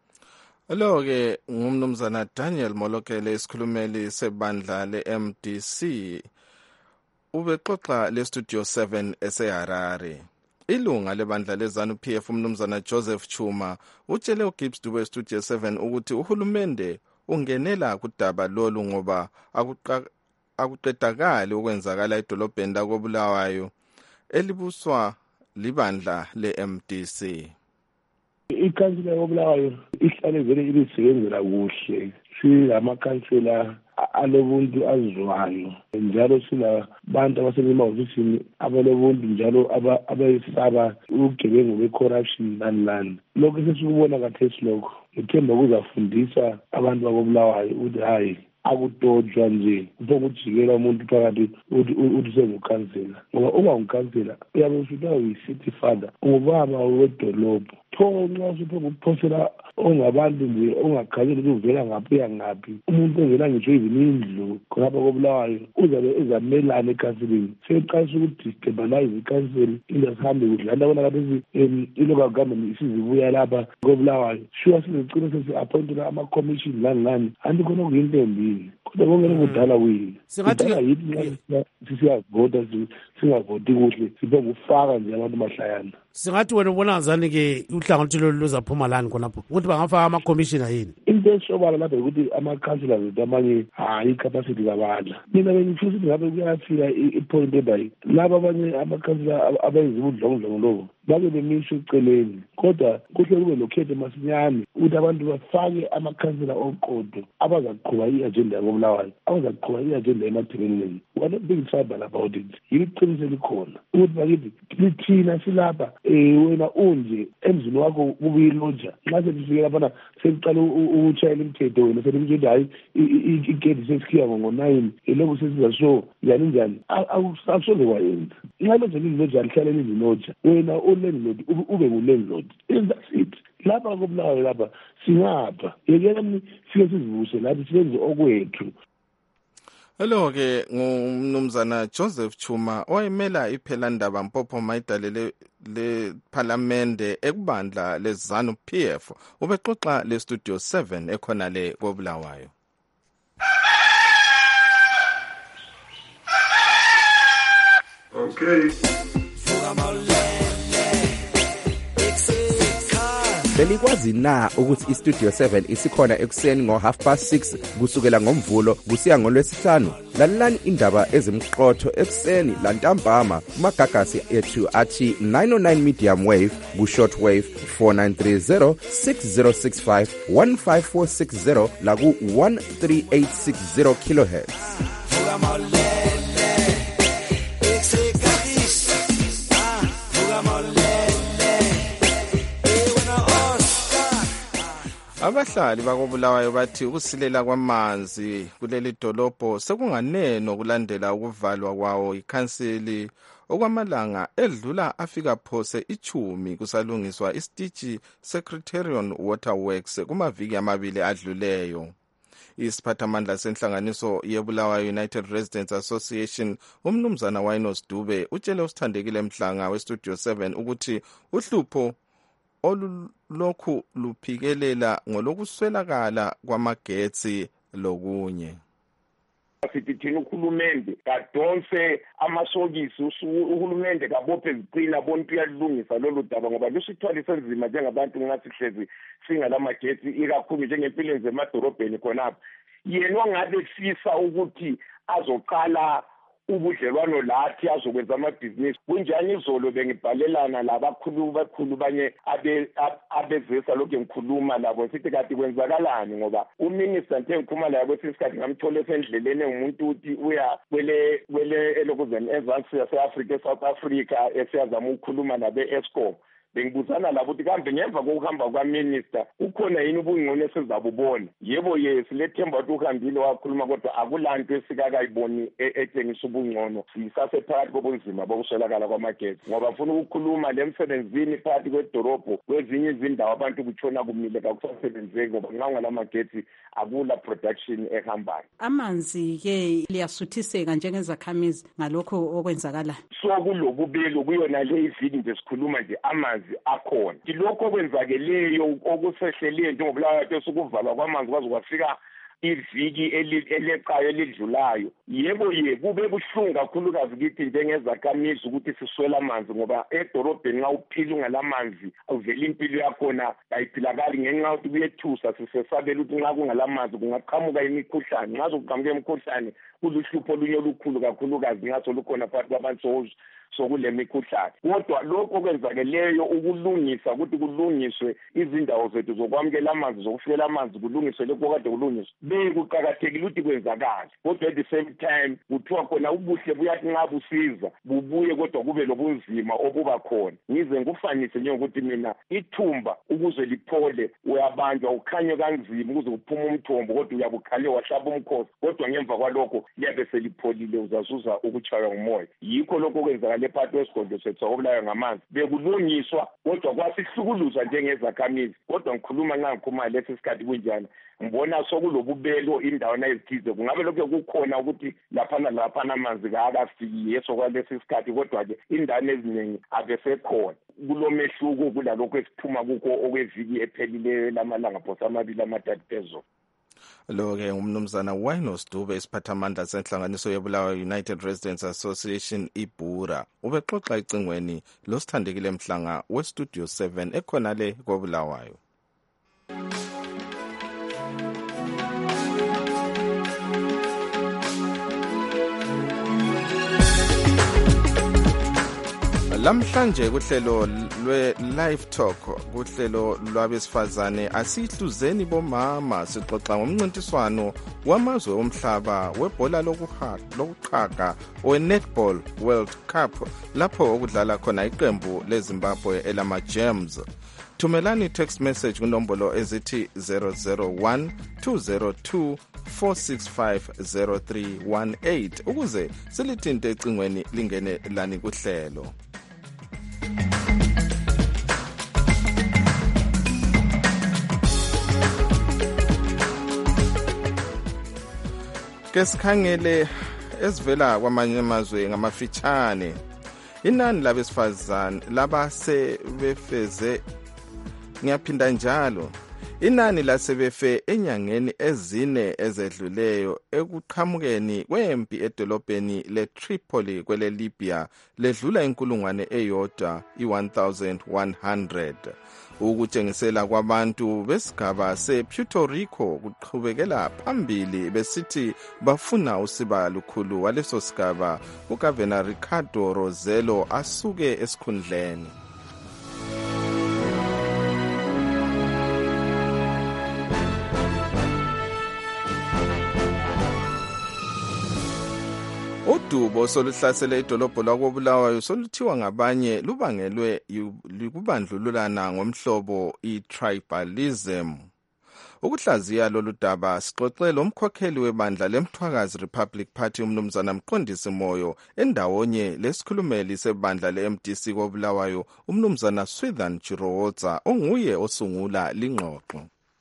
Lo-ke ngumnumzana Daniel Molokele isikhulumeli sebandla le-M D C ubexoxa leStudio seven eseHarare. Ilunga lebandla lezanu P F umnumzana Joseph Chuma utshele uGibbs Dube weStudio seven ukuthi uhulumende ungenela kudaba lolu ngoba akuqedakali ukwenzakala edolobheni lakoBulawayo elibuswa libandla le-M D C. Ikhansila yoBulawayo ihlale vele ilisebenzela kuhle silamakhansela alobuntu azizwayo, njalo sila bantu abasemahofisini abalobuntu njalo abayisaba ubugebengu be-corruption lani lani. Lokho sesikubona khathesi lokho, ngithemba kuzafundisa abantu bakobulawayo ukuthi hayi akudojwa nje ukujikela umuntu phakathi uthi sengukhansela, ngoba uma ngukhansela uyabe usuthiwa uyi-city father, ungubaba wedolobho. Pho nxa usuphe ukuphosela ongabantu nje ongakhanyeli ukuthi uvela ngaphi uya ngaphi, umuntu ongela ngitsho even indlu khonapha kobulawayo uzabe ezamelana ekhanseleni. Seqalisa ukudestabilize ikhanseli ingasihambi kuhle. Lanto abona kathesi ilocal government isizibuya lapha kobulawayo, sure sizigcina sesi-appointela ama-commission lani lani, anti khona kuyinto embili. Kodwa kongela kudala kuyini kudala yithi nxa sisiyavota singavoti kuhle siphe ngufaka nje abantu mahlayana. Singathi wena ubona ngazani-ke uhlangothi lolu luzaphuma lani khonapho ukuthi bangafaka ama-commissioner yini? Into esobala lapha ukuthi ama-councillors ethu amanye hayi icapacity kabadla. Mina bengifisa ukuthi ngabe kuyafika ipoint ebayi laba abanye ama-councillor abenza ubudlongudlongo lobo babe bemisho eceleni, kodwa kuhle kube lokhetho masinyane ukuthi abantu bafake ama-councillor oqodo abazaqhuba i-agenda yakobulawayo, abazaqhuba i-agenda ema-development. We are not being tribal about it. Yilo iqiniso elikhona ukuthi bakithi lithina silapha um wena unje emzini wakho kubuye iloja. Nxa sefifike laphana sekuqala ukutshayela imithetho wena selikutsho ukuthi hayi igedi sesikhiya ngo-nine elokhu sesiza-show njani njani, akusoze kwayenza. Nxa loja liloja alihlaleli iziloja, wena ulandlord ube ngulandlord. That's it. Lapha kobulawayo lapha singapha yekelani sike sizivuse lathi sibenze okwethu. Hello-ke ngumnumzana Joseph Chuma owayemela iphelandaba Mpopho Mayidale lephalamende ekubandla leZANU P F ubexoxa lestudio seven ekhona le kobulawayo. Okay. Belikwazi na ukuthi istudio seven isikhona ekuseni ngo half past six kusukela ngomvulo kusiya ngolwesihlanu? Lalelani indaba ezimqotho ekuseni lantambama kumagagasi ethu athi nine oh nine medium wave ku short wave four nine three zero six zero six five one five four six zero la ku one three eight six zero kilohertz. Abahlali bakobulawayo bathi ukusilela kwamanzi kuleli dolobho sekunganeno kulandela ukuvalwa kwawo ikhanseli okwamalanga edlula afika phose ichumi kusalungiswa isitichi Secretarian Waterworks kumaviki amabili adluleyo. Isiphathamandla senhlanganiso yeBulawayo United Residents Association umnumzana Wainos Dube utshele usithandekile Mhlanga westudio seven ukuthi uhlupho olulokhu luphikelela ngolokuswelakala kwamagetsi lokunye. Sithi thina uhulumende kadonse amasokisi uhulumende kabophe iziqina bonke uyalungisa lolu daba ngoba lusithwalise nzima njengabantu ngathi hlezi singalamagetsi ikakhulu njengempilo zemadorobheni khonapha. Yena ongabe kufisa ukuthi azoqala ubudlelwano lathi azokwenza amabhizinisi kunjani izolo bengibhalelana labakhulu bakhulu banye abezesa lokho ngikhuluma labo sithi kade kwenzakalani ngoba uminister nje ngikhuluma laye kwesinye isikhathi ngamthola esendleleni ngumuntu uthi uya kwele kwele elokuzeni ezansi yase-Africa eSouth Africa esiyazama ukukhuluma nabe-Eskom. Bengibuzana labo ukuthi kambe ngemva kokuhamba kwaminister ukhona yini ubungcono esizabubona? Yebo yes lethemba ukuthi uhambile wakhuluma kodwa akulanto esikakayiboni etshengisa ubungcono. Sisasephakathi kobunzima bokuswelakala kwamagetsi ngoba ufuna ukukhuluma lemsebenzini phakathi kwedorobho kwezinye izindawo abantu kutshona kumile kakusasebenzeki ngoba nxa ungalamagetsi akula production ehambayo. Amanzi-ke liyasuthiseka njengezakhamizi ngalokho okwenzakala. So kulokubili kuyona le iviki nje sikhuluma nje amanzi akhona. Lokho kwenzakeleyo okusehleleyo njengobulawayo sokuvalwa kwamanzi kwaze kwafika iviki eleqayo elidlulayo. Yebo ye kube buhlungu kakhulukazi kithi njengezakhamizi ukuthi siswela amanzi ngoba edorobheni nxa uphila ungalamanzi uvela impilo yakhona ayiphilakali ngenxa yokuthi kuyethusa sisesabela ukuthi nxa kungalamanzi kungaqhamuka imikhuhlane. Nxa sokuqhamuka imikhuhlane kuluhlupho olunye olukhulu kakhulukazi ngaso lukhona phakathi kwabantu. sokule mikhuhlane. Kodwa lokho kwenzakeleyo ukulungisa ukuthi kulungiswe izindawo zethu zokwamukela amanzi zokufikela amanzi kulungiswe lokho kade kulungiswe bekuqakathekile ukuthi kwenzakale. Kodwa at the same time kuthiwa khona ubuhle buyathi nxa busiza bubuye kodwa kube lobunzima obuba khona. Ngize ngufanise njengokuthi mina ithumba ukuze liphole uyabanjwa ukhanye kanzima ukuze uphume umthombo kodwa uyabukhale wahlaba umkhosi kodwa ngemva kwalokho liyabe selipholile uzazuza ukutshaywa ngumoya. Yikho lokho kwenzakale phakathi kwesigodlo sethu okubulayo ngamanzi bekulungiswa kodwa kwasihlukuluzwa njengezakhamizi. Kodwa ngikhuluma nxa ngikhuluma lesi sikhathi kunjani ngibona sokulobubelo indawana ezithize kungabe lokho kukhona ukuthi laphana laphana amanzi kaakafiki yeso kwalesi sikhathi kodwa-ke indawana eziningi abesekhona. Kulomehluko kulalokho esiphuma kukho okweviki ephelileyo lamalanga phosa amabili amathathu phezulu. Lo-ke ngumnumzana Winos Dube isiphathamandla senhlanganiso yebulawayo United Residents Association ibura ubexoxa icingweni losithandekile mhlanga westudio seven ekhona le kobulawayo. Lamhlanje kuhlelo lwe live talk kuhlelo lwabesifazane asihluzeni bomama sixoxa ngomncintiswano wamazwe omhlaba webhola lokuqhaga we Netball World Cup lapho okudlala khona iqembu leZimbabwe elama Gems. Thumelani text message kunombolo ezithi zero zero one two zero two four six five zero three one eight ukuze silithinte ecingweni lingene lani kuhlelo. Ke sikhangele ezivela kwamanye amazwe ngamafitshane. Inani labesifazane labasebefeze ngiyaphinda njalo. Inani lasebefe enyangeni ezine ezedluleyo ekuqhamukeni kwempi edolobheni leTripoli kwele Libya ledlula inkulungwane eyodwa i-one thousand one hundred. Ukutshengisela kwabantu besigaba sePuerto Rico kuqhubekela phambili besithi bafuna usiba lukhulu waleso sigaba uGavana Ricardo Rossello asuke esikhundleni. Udubo soluhlasele idolobho lakobulawayo soluthiwa ngabanye lubangelwe likubandlululana ngomhlobo i-tribalism. Ukuhlaziya lolu daba sixoxe lomkhokheli webandla leMthwakazi Republic Party umnumzana Mqondisi Moyo endawonye lesikhulumeli sebandla le-M D C kobulawayo umnumzana Swithan Chirowotsa onguye osungula lingxoxo.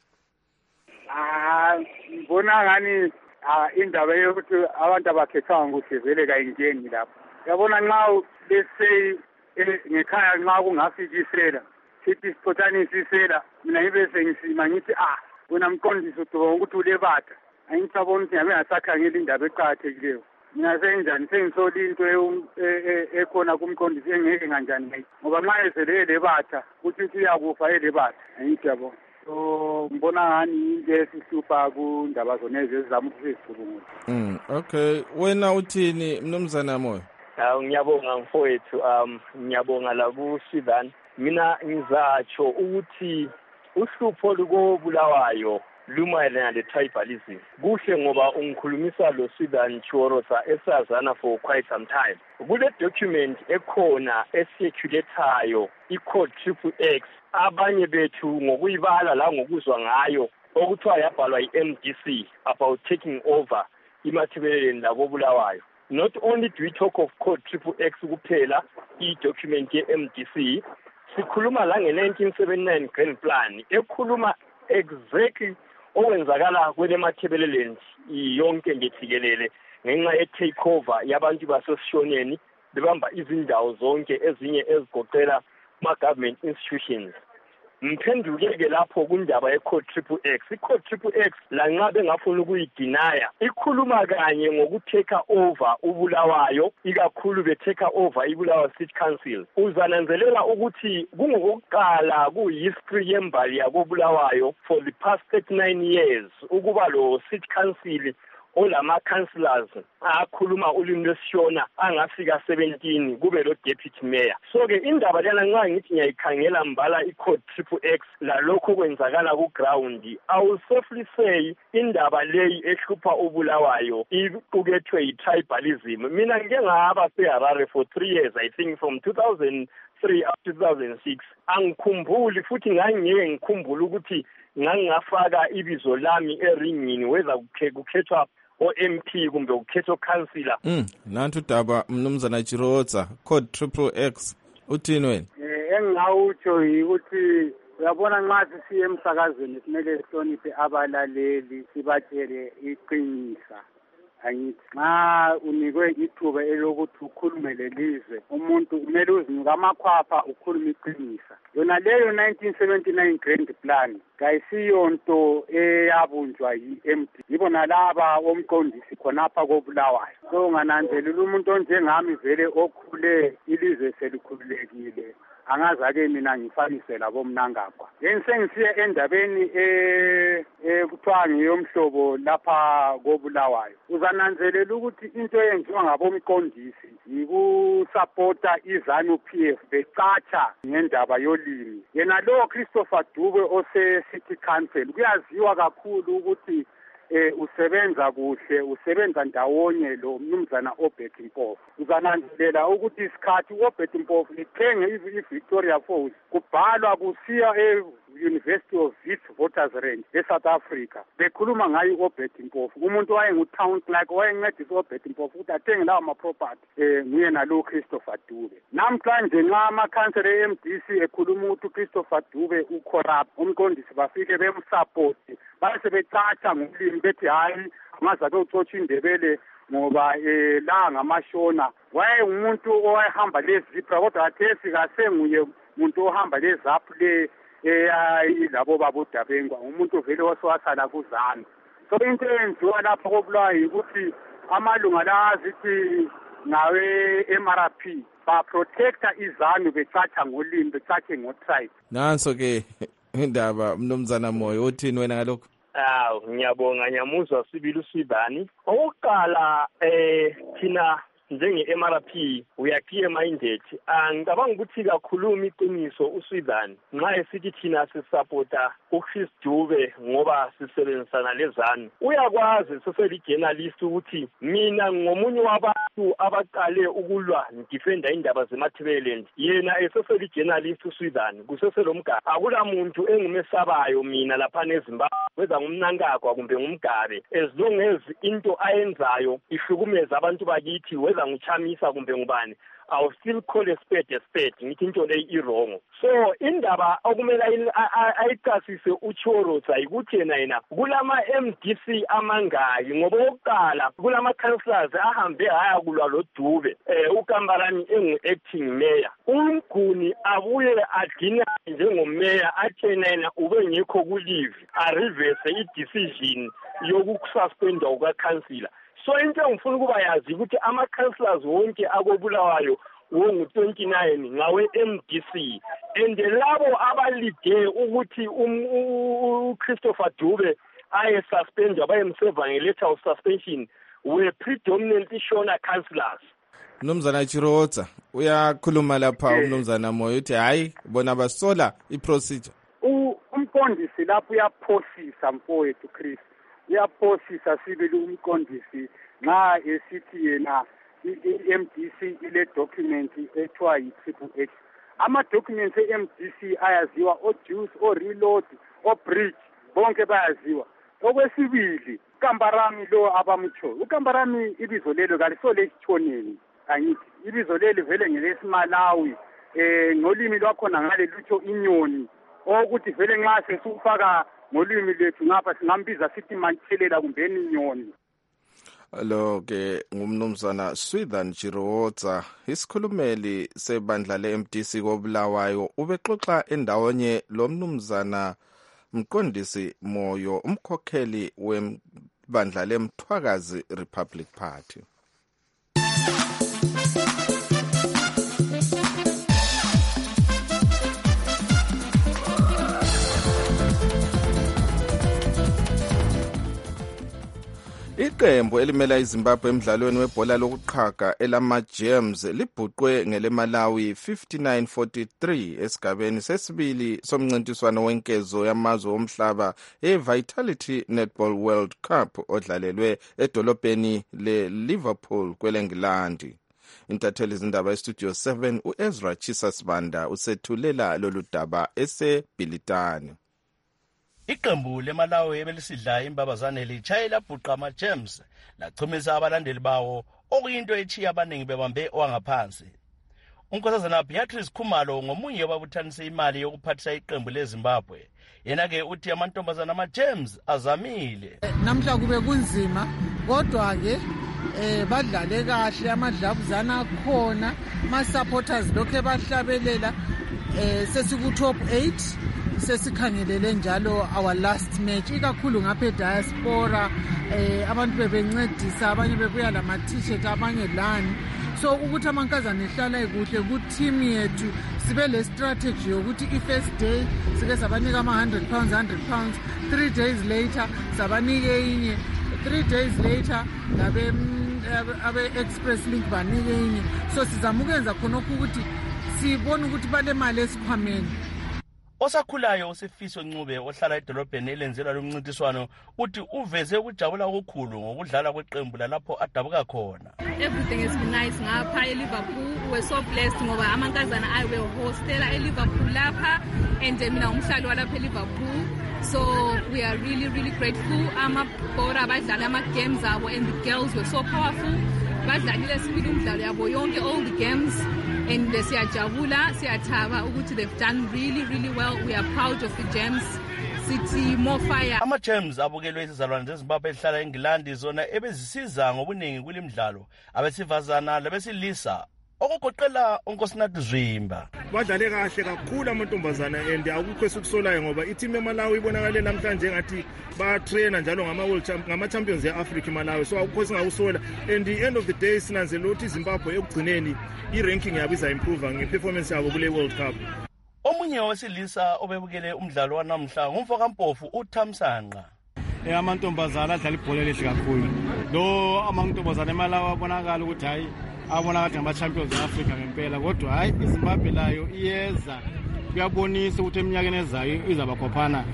Ah, ngibona ngani Ah indaba yokuthi abantu abakhethanga ukuthi vele kayingeni lapho. Yabona nxa bese ngekhaya nxa kungafikisela sithi siphotanisa isela mina ngibe sengisima ngithi ah wena Mqondisi uduba ukuthi ulebatha. Angicabona ukuthi ngabe ngasakhangela indaba eqhathekileyo. Mina senjani sengisoli into ekhona kumqondisi engeke kanjani ngoba nxa ezele lebatha ukuthi uyakufa elebatha. Angiyabona. So ngibona ngani into esihlupha kundaba zonezi ezizama ukuzicubungula. Mm okay wena uthini mnumzana Moyo? Hawu ngiyabonga mfowethu um ngiyabonga la ku Swithan. Mina ngizatsho ukuthi uhlupho lukobulawayo lumayelana le-tribalism. Kuhle ngoba ungikhulumisa lo Swithan Chirowotsa esazana for quite some time. Kule document ekhona esirculatayo i-code triple X abanye bethu ngokuyibala la ngokuzwa ngayo okuthiwa yabhalwa i-M D C about taking over imathebeleni lakobulawayo. Not only do we talk of code triple X kuphela i-document ye-M D C sikhuluma la nge-nineteen seventy-nine grand plan ekhuluma exactly okwenzakala kwele mathebeleleni yonke ngejikelele ngenxa ye-takeover yabantu basesishoneni bebamba izindawo zonke ezinye ezigoqela ma-government institutions. Mphendukeke lapho kundaba ye-code triple X. I-code triple X lanxa bengafuna ukuyidinaya ikhuluma kanye ngokuteka over ubulawayo ikakhulu beteka over ibulawayo city council. Uzananzelela ukuthi kungokuqala ku-history yembali yakobulawayo for the past thirty-nine years ukuba lo city council olama-councillors akhuluma ulimi lwesishona angafika seventeen kube lo deputy mayor. So-ke indaba lena nxa ngithi ngiyayikhangela mbala i-code triple x lalokho kwenzakala ku-ground, I will safely say indaba leyi ehlupha uBulawayo iqukethwe yi-tribalism. Mina ngike ngahamba seHarare for three years, I think from two thousand three up to two thousand six. Angikhumbuli futhi ngangeke ngikhumbule ukuthi ngangafaka ibizo lami eringini weza kukhethwa o-M P kumbe kukhethwa councillor. Mm, nantu daba mnumzana Chirotsa, code triple X. Uthini wena? Eh engawutsho ukuthi uyabona nxa sisiye emsakazweni kumele sihloniphe abalaleli sibatshele iqiniso. Angithi nxa unikwe ithuba elokuthi ukhulume lelizwe umuntu kumele uzinike amakhwapha ukhulume iqiniso. Yona leyo nineteen seventy-nine grand plan kayisiyo nto eyabunjwa yi-M D, yibona laba omqondisi khonapha koBulawayo. So ngananzelela umuntu onjengami vele okhule ilizwe selikhululekile angazake mina ngifanise labo mnangagwa. Yeni sengisiye endabeni eh ekuthiwa ngiyomhlobo lapha koBulawayo. Uzananzelela ukuthi into eyenziwa ngabomqondisi yikusupporta iZANU P F becatsha ngendaba yolimi. Yena lo Christopher Dube ose City Council kuyaziwa kakhulu ukuthi eh usebenza kuhle, usebenza ndawonye lo mnumzana Obert Mpofu. Uzananzelela ukuthi isikhathi uObert Mpofu ithenge iVictoria Falls kubhalwa kusiya e University of Wits Voters Range eSouth Africa. Bekhuluma ngayo uObert Mpofu. Umuntu wayengu-town clerk wayencedisa uObert Mpofu ukuthi athenge lawo ma-property eh nguye nalo Christopher Dube. Namhlanje nxa amakhansela e-M D C ekhuluma ukuthi uChristopher Dube ucorrupt, umqondisi bafike bemsupport, base becatsha ngolimi bethi hayi angazake ucotsha indebele ngoba eh la ngamashona. Wayengumuntu owahamba lezipra kodwa athesi kasenguye umuntu ohamba lezaphu le eh labo babudabengwa umuntu vele waswasala kuzana. So into enziwa lapha koBulawayo ukuthi amalunga la azithi nawe M R P ba protector iZANU becatsha ngolimi becatshe ngotribe. Nanso ke indaba mnumzana Moyo uthini wena ngalokho? Ah, ngiyabonga nyamuzwa sibili usibani. Oqala eh thina njenge-M R P uyakhiye minded angicabanga ukuthi kakhuluma iqiniso uSwidani nxa esithi thina sisupporta uChris Dube ngoba sisebenzisana leZANU. Uyakwazi seseli-journalist ukuthi mina ngomunye wabantu abaqale ukulwa ndifenda indaba zeMatabeleland. Yena eseseli-journalist uSwidani kuseselomgaba. Akula muntu engumesabayo mina lapha eZimbabwe weza ngumnankagwa kumbe ngumgabe as long as into ayenzayo ihlukumeza abantu bakithi weza nguchamisa kumbe ngubani, I'll still call a spade a spade ngithi into leyi iwrong. So indaba okumele ayicasise uChirotsa ukuthi yena yena kulama M D C amangayi ngoba oqala kulama councillors ahambe haya kulwa lo Dube eh uKambarani engu-acting mayor. Umguni abuye agcina njengomayor athena yena ube ngekho kulive a reverse i-decision yokususpendwa kuka-councillor. So into ngifuna ukuba yazi ukuthi ama-councillors wonke akoBulawayo wongu twenty-nine ngawe M D C and labo abalide ukuthi uChristopher Dube aye suspendwa bayemseva nge-letter of suspension were predominantly Shona councillors. Mnumzana Chirotsa uyakhuluma lapha umnumzana Moyo uthi hayi bona basola i-procedure. Umqondisi lapho uyaphosisa mfowethu Chris, uyaphosisa sibili umqondisi nxa esithi yena i-M D C ile document ethiwa yi-Triple X. Ama-documents e-M D C ayaziwa o-Juice, o-Reload, o-Bridge, bonke bayaziwa. Okwesibili, uKambarami lo abamtsho. uKambarami ibizo lelo kalisole isithoneni. Angithi ibizo leli vele ngelesimalawi eh ngolimi lwakhona ngale lutho inyoni ukuthi vele nxa sesufaka ngolimi lethu ngapha singambiza sithi manthelela kumbeni inyoni. Lo ke ngumnumzana Swidani Chirotsa, isikhulumeli sebandla le-M D C koBulawayo, ubexoxa endawonye lo mnumzana mqondisi Moyo, umkhokheli webandla leMthwakazi Republic Party. Iqembu elimela iZimbabwe emidlalweni webhola lokuqhaga elama-Gems libhuqwe ngeleMalawi fifty-nine forty-three esigabeni sesibili somncintiswano wenkezo yamazwe omhlaba e-Vitality Netball World Cup odlalelwe edolobheni le-Liverpool kwelengilandi. Intatheli zindaba eStudio seven u-Ezra Chisasbanda usethulela lolu daba eseBhilitane. Iqembu leMalawi ebelisidla imbabazane litshayela bhuqa ama-Gems lachumisa abalandeli bawo okuyinto echiya abaningi bebambe owangaphansi. Unkosazana Beatrice Khumalo ngomunye wababuthanise imali yokuphathisa iqembu leZimbabwe. Yena-ke uthi amantombazana ama-Gems azamile. Namhla kube kunzima kodwa ke eh badlale kahle amadlabuzana akhona ama-supporters lokho bahlabelela eh sesiku top eight sesikhangelele njalo our last match ikakhulu ngapha diaspora eh abantu bebencedisa abanye bebuya lama t-shirt abanye lani so ukuthi amankazana ehlala ekuhle ku team yethu sibe le strategy yokuthi i-first day sike sabanika ama one hundred pounds one hundred pounds three days later sabanike inye three days later labe abe express link banike inye so sizama ukwenza khona ukuthi sibone ukuthi bale mali esikhwameni. Osakhulayo uSifiso Ncube ohlala edolobheni elenzelwa lomncintiswano uthi uveze ukujabula okukhulu ngokudlala kweqembu lapho adabuka khona. Everything has been nice ngapha eLiverpool. We're so blessed ngoba amankazana I will hostela eLiverpool lapha and mina umhlali walapha eLiverpool. So we are really really grateful. Amabhora badlala ama games abo and the girls were so powerful. Badlalile sibili umdlalo yabo yonke all the games. And siyajabula siyathaba ukuthi they've done really really well. We are proud of the Gems. City more fire. Ama-Gems abukelwe izizalwane zeZimbabwe ehlala eNgilandi zona ebezisiza ngobuningi kulimdlalo abesifazana labesilisa okugoqela uNkosinathi Zwimba. Badlale kahle kakhulu amantombazana and akukho esikusolayo ngoba i-team eMalawi ibonakale namhlanje ngathi ba-trainer njalo ngama-world ngama-champions e-Africa eMalawi so akukho singawusola and the end of the day sinanzela ukuthi iZimbabwe ekugcineni i-ranking yabo iza-improve nge-performance yabo kule World Cup. Omunye wesilisa obebukele umdlalo wanamhla ngumfokampofu uThamsanqa. Eh amantombazana adlala ibhola lehle kakhulu. Lo amantombazana eMalawi abonakala ukuthi hayi abona kathi ngama-champions e-Africa ngempela kodwa hayi iZimbabwe layo iyeza kuyabonisa ukuthi eminyakeni ezayo izaba khophana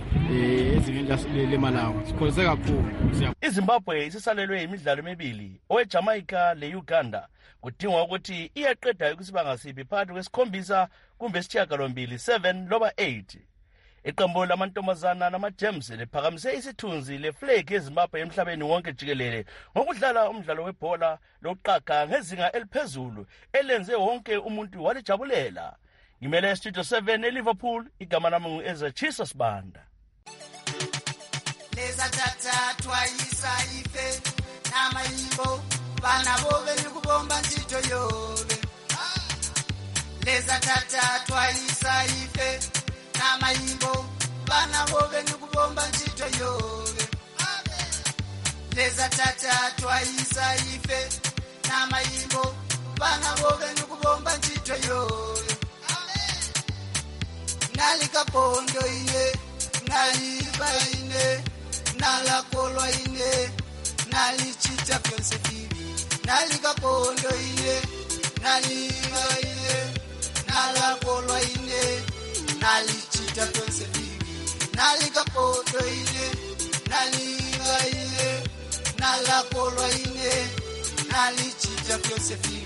ezingeni leMalawi. Sikholise kakhulu. iZimbabwe isisalelwe imidlalo emibili oweJamaica le-Uganda kudingwa ukuthi iyaqeda ukusibanga siphi phakathi kwesikhombisa kumbe isishiyagalombili seven loba eight. Iqembu lamantombazana nama-Gems liphakamise isithunzi leflag yeZimbabwe emhlabeni wonke jikelele ngokudlala umdlalo webhola lokuqhaga ngezinga eliphezulu elenze wonke umuntu walijabulela. Ngimele Studio seven eLiverpool, igama lami ngu-Ezra Chisasbanda. Leza tata twayisa ife namayimbo bana bobe nikubomba ntito yobe. Leza tata twayisa ife namayimbo bana bobe nikubomba ntito yobe. Leza tata twayisa ife namayimbo bana bobe nikubomba ntito yobe. Nalika pondo ine naliba ine nalakolwa ine nalichita pyonse bibi nalika pondo ine naliba ine nalakolwa ine nalichita pyonse bibi nalika pondo ine naliba ine nalakolwa ine nalichita pyonse bibi.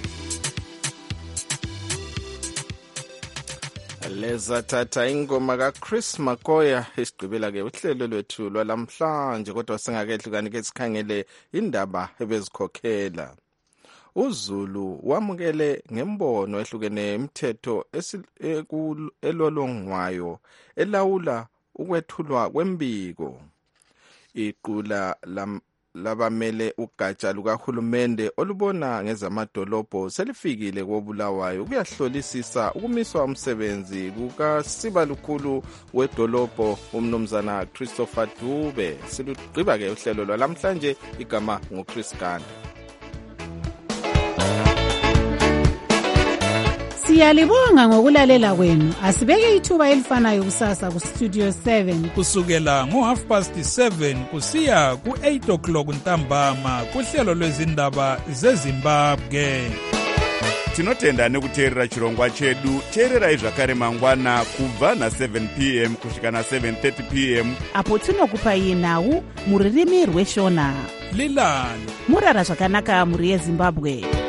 Leza tata ingoma kaChris Makoya isigqibela ke uhlelo lwethu lwalamhlanje kodwa singakehlukani ke sikhangele indaba ebezikhokhela. uZulu wamukele ngembono ehlukene imithetho elolongwayo elawula ukwethulwa kwembiko. Iqula labamele ugatsha lukahulumende olubona ngezamadolobho selifikile koBulawayo kuyahlolisisa ukumiswa umsebenzi kukaSibalukhulu wedolobho umnumzana Christopher Dube. Silugqiba ke uhlelo lwalamhlanje, igama nguChris Ganda. Siyalibonga ngokulalela kwenu. Asibeke ithuba elifanayo kusasa ku Studio seven kusukela ngo half past seven kusiya ku eight o'clock ntambama kuhlelo lwezindaba zeZimbabwe. Tinotenda nekuteerera chirongwa chedu. Teererai zvakare mangwana kubva na seven p m kusvika na seven thirty p m apo tinokupai nhau muririmi rweshona. Lilani murara zvakanaka muri yeZimbabwe.